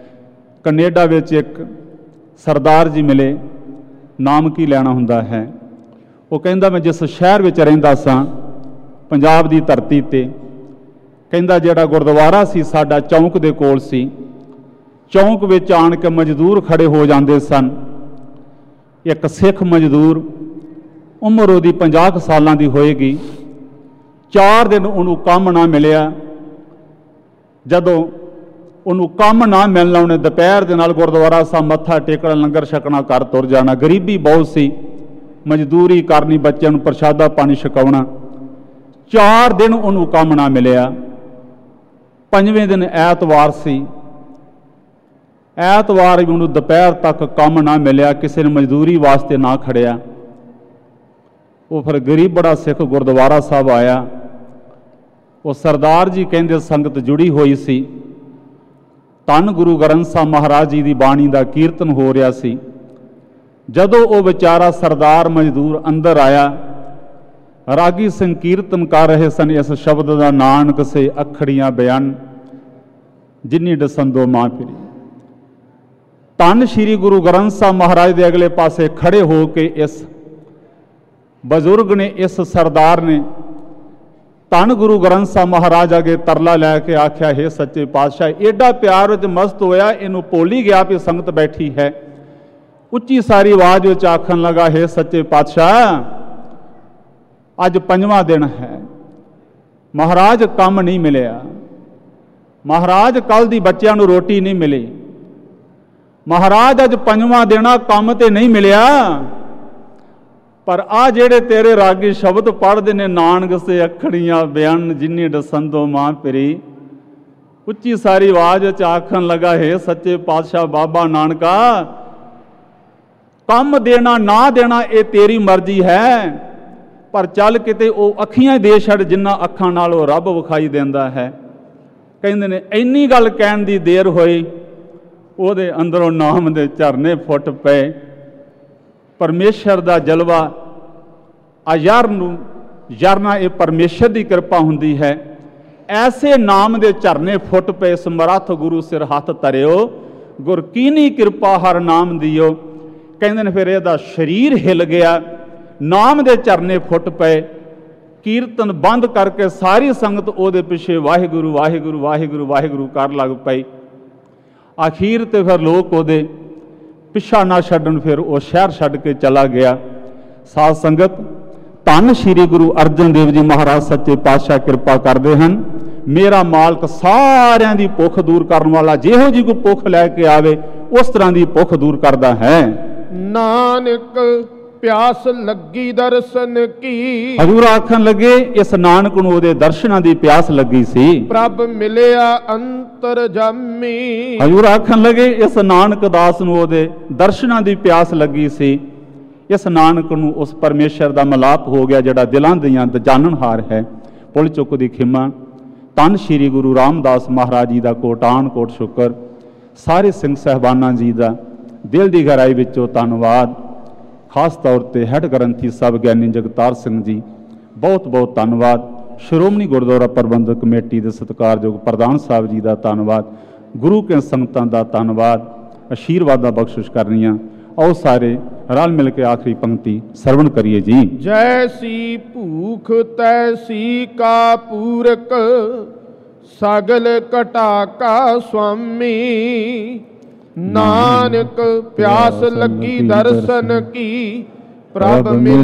ਕੈਨੇਡਾ ਵਿੱਚ ਇੱਕ ਸਰਦਾਰ ਜੀ ਮਿਲੇ, ਨਾਮ ਕੀ ਲੈਣਾ ਹੁੰਦਾ ਹੈ। ਉਹ ਕਹਿੰਦਾ ਮੈਂ ਜਿਸ ਸ਼ਹਿਰ ਵਿੱਚ ਰਹਿੰਦਾ ਸਾਂ ਪੰਜਾਬ ਦੀ ਧਰਤੀ ਤੇ, ਕਹਿੰਦਾ ਜਿਹੜਾ ਗੁਰਦੁਆਰਾ ਸੀ ਸਾਡਾ ਚੌਂਕ ਦੇ ਕੋਲ ਸੀ, ਚੌਂਕ ਵਿੱਚ ਆਣ ਕੇ ਮਜ਼ਦੂਰ ਖੜੇ ਹੋ ਜਾਂਦੇ ਸਨ। ਇੱਕ ਸਿੱਖ ਮਜ਼ਦੂਰ, ਉਮਰ ਉਹਦੀ 50 ਸਾਲਾਂ ਦੀ ਹੋਏਗੀ, 4 ਦਿਨ ਉਹਨੂੰ ਕੰਮ ਨਾ ਮਿਲਿਆ। ਜਦੋਂ ਉਹਨੂੰ ਕੰਮ ਨਾ ਮਿਲਣਾ, ਉਹਨੇ ਦੁਪਹਿਰ ਦੇ ਨਾਲ ਗੁਰਦੁਆਰਾ ਸਾਹਿਬ ਮੱਥਾ ਟੇਕਣਾ, ਲੰਗਰ ਛਕਣਾ, ਘਰ ਤੁਰ ਜਾਣਾ। ਗਰੀਬੀ ਬਹੁਤ ਸੀ, ਮਜ਼ਦੂਰੀ ਕਰਨੀ, ਬੱਚਿਆਂ ਨੂੰ ਪ੍ਰਸ਼ਾਦਾ ਪਾਣੀ ਛਕਾਉਣਾ। 4 ਦਿਨ ਉਹਨੂੰ ਕੰਮ ਨਾ ਮਿਲਿਆ। 5ਵੇਂ ਦਿਨ ਐਤਵਾਰ ਸੀ, ਐਤਵਾਰ ਵੀ ਉਹਨੂੰ ਦੁਪਹਿਰ ਤੱਕ ਕੰਮ ਨਾ ਮਿਲਿਆ, ਕਿਸੇ ਨੇ ਮਜ਼ਦੂਰੀ ਵਾਸਤੇ ਨਾ ਖੜਿਆ। ਉਹ ਫਿਰ ਗਰੀਬ ਬੜਾ ਸਿੱਖ ਗੁਰਦੁਆਰਾ ਸਾਹਿਬ ਆਇਆ। ਉਹ ਸਰਦਾਰ ਜੀ ਕਹਿੰਦੇ ਸੰਗਤ ਜੁੜੀ ਹੋਈ ਸੀ, ਧੰਨ ਗੁਰੂ ਗ੍ਰੰਥ ਸਾਹਿਬ ਮਹਾਰਾਜ ਜੀ ਦੀ ਬਾਣੀ ਦਾ ਕੀਰਤਨ ਹੋ ਰਿਹਾ ਸੀ। ਜਦੋਂ ਉਹ ਵਿਚਾਰਾ ਸਰਦਾਰ ਮਜ਼ਦੂਰ ਅੰਦਰ ਆਇਆ, ਰਾਗੀ ਸੰਕੀਰਤਨ ਕਰ ਰਹੇ ਸਨ ਇਸ ਸ਼ਬਦ ਦਾ, ਨਾਨਕ ਸੇ ਅਖੜੀਆਂ ਬਿਆਨ ਜਿਨੀ ਦਸੰਦੋ ਮਾਂ ਪੀਰੀ। ਧੰਨ ਸ਼੍ਰੀ ਗੁਰੂ ਗ੍ਰੰਥ ਸਾਹਿਬ ਮਹਾਰਾਜ ਦੇ ਅਗਲੇ ਪਾਸੇ ਖੜੇ ਹੋ ਕੇ ਇਸ ਬਜ਼ੁਰਗ ਨੇ, ਇਸ ਸਰਦਾਰ ਨੇ ਧੰਨ ਗੁਰੂ ਗ੍ਰੰਥ ਸਾਹਿਬ ਮਹਾਰਾਜ ਅਗੇ ਤਰਲਾ ਲੈ ਕੇ ਆਖਿਆ, हे ਸੱਚੇ ਪਾਤਸ਼ਾਹ, ਏਡਾ ਪਿਆਰ ਵਿੱਚ ਮਸਤ ਹੋਇਆ, ਇਹਨੂੰ ਭੁੱਲ ਹੀ ਗਿਆ ਵੀ ਸੰਗਤ ਬੈਠੀ ਹੈ। ਉੱਚੀ ਸਾਰੀ ਆਵਾਜ਼ ਵਿੱਚ ਆਖਣ ਲੱਗਾ, हे ਸੱਚੇ ਪਾਤਸ਼ਾਹ, ਅੱਜ 5ਵਾਂ ਦਿਨ ਹੈ, ਮਹਾਰਾਜ ਕੰਮ ਨਹੀਂ ਮਿਲਿਆ, ਮਹਾਰਾਜ ਕੱਲ ਦੀ ਬੱਚਿਆਂ ਨੂੰ ਰੋਟੀ ਨਹੀਂ ਮਿਲੀ, ਮਹਾਰਾਜ ਅੱਜ 5ਵਾਂ ਦਿਨ ਆ, ਕੰਮ ਤੇ ਨਹੀਂ ਮਿਲਿਆ, ਪਰ ਆ ਜਿਹੜੇ ਤੇਰੇ ਰਾਗੀ ਸ਼ਬਦ ਪੜ੍ਹਦੇ ਨੇ, ਨਾਨਕ ਸੇ ਅਖੜੀਆਂ ਬਿਆਨ ਜਿਨੀ ਦਸੰਦੋ ਮਾਂ ਪਿਰੀ। ਉੱਚੀ ਸਾਰੀ ਆਵਾਜ਼ ਵਿੱਚ ਆਖਣ ਲੱਗਾ, हे ਸੱਚੇ ਪਾਤਸ਼ਾਹ ਬਾਬਾ ਨਾਨਕਾ, ਕੰਮ ਦੇਣਾ ਨਾ ਦੇਣਾ ਇਹ ਤੇਰੀ ਮਰਜ਼ੀ ਹੈ, ਪਰ ਚੱਲ ਕਿਤੇ ਉਹ ਅੱਖੀਆਂ ਦੇ ਛੱਡ ਜਿੰਨਾ ਅੱਖਾਂ ਨਾਲ ਉਹ ਰੱਬ ਵਿਖਾਈ ਦਿੰਦਾ ਹੈ। ਕਹਿੰਦੇ ਨੇ ਇੰਨੀ ਗੱਲ ਕਹਿਣ ਦੀ ਦੇਰ ਹੋਈ, ਉਹਦੇ ਅੰਦਰੋਂ ਨਾਮ ਦੇ ਝਰਨੇ ਫੁੱਟ ਪਏ। ਪਰਮੇਸ਼ਰ ਦਾ ਜਲਵਾ ਅਯਾਰ ਨੂੰ ਯਾਰਨਾ, ਇਹ ਪਰਮੇਸ਼ਰ ਦੀ ਕਿਰਪਾ ਹੁੰਦੀ ਹੈ। ਐਸੇ ਨਾਮ ਦੇ ਝਰਨੇ ਫੁੱਟ ਪਏ, ਸਮਰੱਥ ਗੁਰੂ ਸਿਰ ਹੱਥ ਧਰਿਓ, ਗੁਰ ਕੀਨੀ ਕਿਰਪਾ ਹਰ ਨਾਮ ਦਿਓ। ਕਹਿੰਦੇ ਨੇ ਫਿਰ ਇਹਦਾ ਸਰੀਰ ਹਿੱਲ ਗਿਆ, ਨਾਮ ਦੇ ਝਰਨੇ ਫੁੱਟ ਪਏ, ਕੀਰਤਨ ਬੰਦ ਕਰਕੇ ਸਾਰੀ ਸੰਗਤ ਉਹਦੇ ਪਿੱਛੇ ਵਾਹਿਗੁਰੂ ਵਾਹਿਗੁਰੂ ਵਾਹਿਗੁਰੂ ਵਾਹਿਗੁਰੂ ਕਰ ਲੱਗ ਪਈ। ਆਖੀਰ ਤੇ ਫਿਰ ਲੋਕ ਉਹਦੇ ਪਿੱਛਾ ਨਾ ਛੱਡਣ, ਫਿਰ ਉਹ ਸ਼ਹਿਰ ਛੱਡ ਕੇ ਚਲਾ ਗਿਆ। ਸਾਧ ਸੰਗਤ, ਧੰਨ ਸ਼੍ਰੀ ਗੁਰੂ ਅਰਜਨ ਦੇਵ ਜੀ ਮਹਾਰਾਜ ਸੱਚੇ ਪਾਤਸ਼ਾਹ ਕਿਰਪਾ ਕਰਦੇ ਹਨ। ਮੇਰਾ ਮਾਲਕ ਸਾਰਿਆਂ ਦੀ ਭੁੱਖ ਦੂਰ ਕਰਨ ਵਾਲਾ, ਜਿਹੋ ਜਿਹੀ ਕੋਈ ਭੁੱਖ ਲੈ ਕੇ ਆਵੇ ਉਸ ਤਰ੍ਹਾਂ ਦੀ ਭੁੱਖ ਦੂਰ ਕਰਦਾ ਹੈ। ਨਾਨਕ ਪਿਆਸ ਲੱਗੀ ਦਰਸ਼ਨ ਕੀ। ਹਜ਼ੂਰ ਆਖਣ ਲੱਗੇ, ਇਸ ਨਾਨਕ ਨੂੰ ਉਹਦੇ ਦਰਸ਼ਨਾਂ ਦੀ ਪਿਆਸ ਲੱਗੀ ਸੀ। ਪ੍ਰਭ ਮਿਲਿਆ ਅੰਤਰ ਜਾਮੀ। ਹਜ਼ੂਰ ਆਖਣ ਲੱਗੇ, ਇਸ ਨਾਨਕ ਦਾਸ ਨੂੰ ਉਹਦੇ ਦਰਸ਼ਨਾਂ ਦੀ ਪਿਆਸ ਲੱਗੀ ਸੀ। ਇਸ ਨਾਨਕ ਨੂੰ ਉਸ ਪਰਮੇਸ਼ਰ ਦਾ ਮਿਲਾਪ ਹੋ ਗਿਆ ਜਿਹੜਾ ਦਿਲਾਂ ਦੀਆਂ ਜਾਣਨਹਾਰ ਹੈ। ਪੁੱਲ ਚੁੱਕ ਦੀ ਖਿਮਾ। ਧੰਨ ਸ਼੍ਰੀ ਗੁਰੂ ਰਾਮਦਾਸ ਮਹਾਰਾਜ ਜੀ ਦਾ ਕੋਟਾਨ ਕੋਟ ਸ਼ੁਕਰ। ਸਾਰੇ ਸਿੰਘ ਸਾਹਿਬਾਨਾਂ ਜੀ ਦਾ ਦਿਲ ਦੀ ਗਹਿਰਾਈ ਵਿੱਚੋਂ ਧੰਨਵਾਦ। ਖਾਸ ਤੌਰ ਤੇ ਹੈੱਡ ਗ੍ਰੰਥੀ ਸਾਹਿਬ ਗਿਆਨੀ ਜਗਤਾਰ ਸਿੰਘ ਜੀ, ਬਹੁਤ ਬਹੁਤ ਧੰਨਵਾਦ। ਸ਼੍ਰੋਮਣੀ ਗੁਰਦੁਆਰਾ ਪ੍ਰਬੰਧਕ ਕਮੇਟੀ ਦੇ ਸਤਿਕਾਰਯੋਗ ਪ੍ਰਧਾਨ ਸਾਹਿਬ ਜੀ ਦਾ ਧੰਨਵਾਦ। ਗੁਰੂ ਕੇ ਸੰਗਤਾਂ ਦਾ ਧੰਨਵਾਦ। ਆਸ਼ੀਰਵਾਦ ਦਾ ਬਖਸ਼ਿਸ਼ ਕਰਨੀਆਂ। ਆਓ ਸਾਰੇ ਰਲ ਮਿਲ ਕੇ ਆਖਰੀ ਪੰਕਤੀ ਸਰਵਣ ਕਰੀਏ ਜੀ। ਜੈਸੀ ਭੂਖ ਤੈਸੀ ਕਾ ਪੂਰਕ, ਸਗਲ ਘਟਾ ਕਾ ਸੁਆਮੀ। ਨਾਨਕ ਪਿਆਸ ਲੱਗੀ ਦਰਸ਼ਨ ਕੀ, ਪ੍ਰਭ ਮਿਲ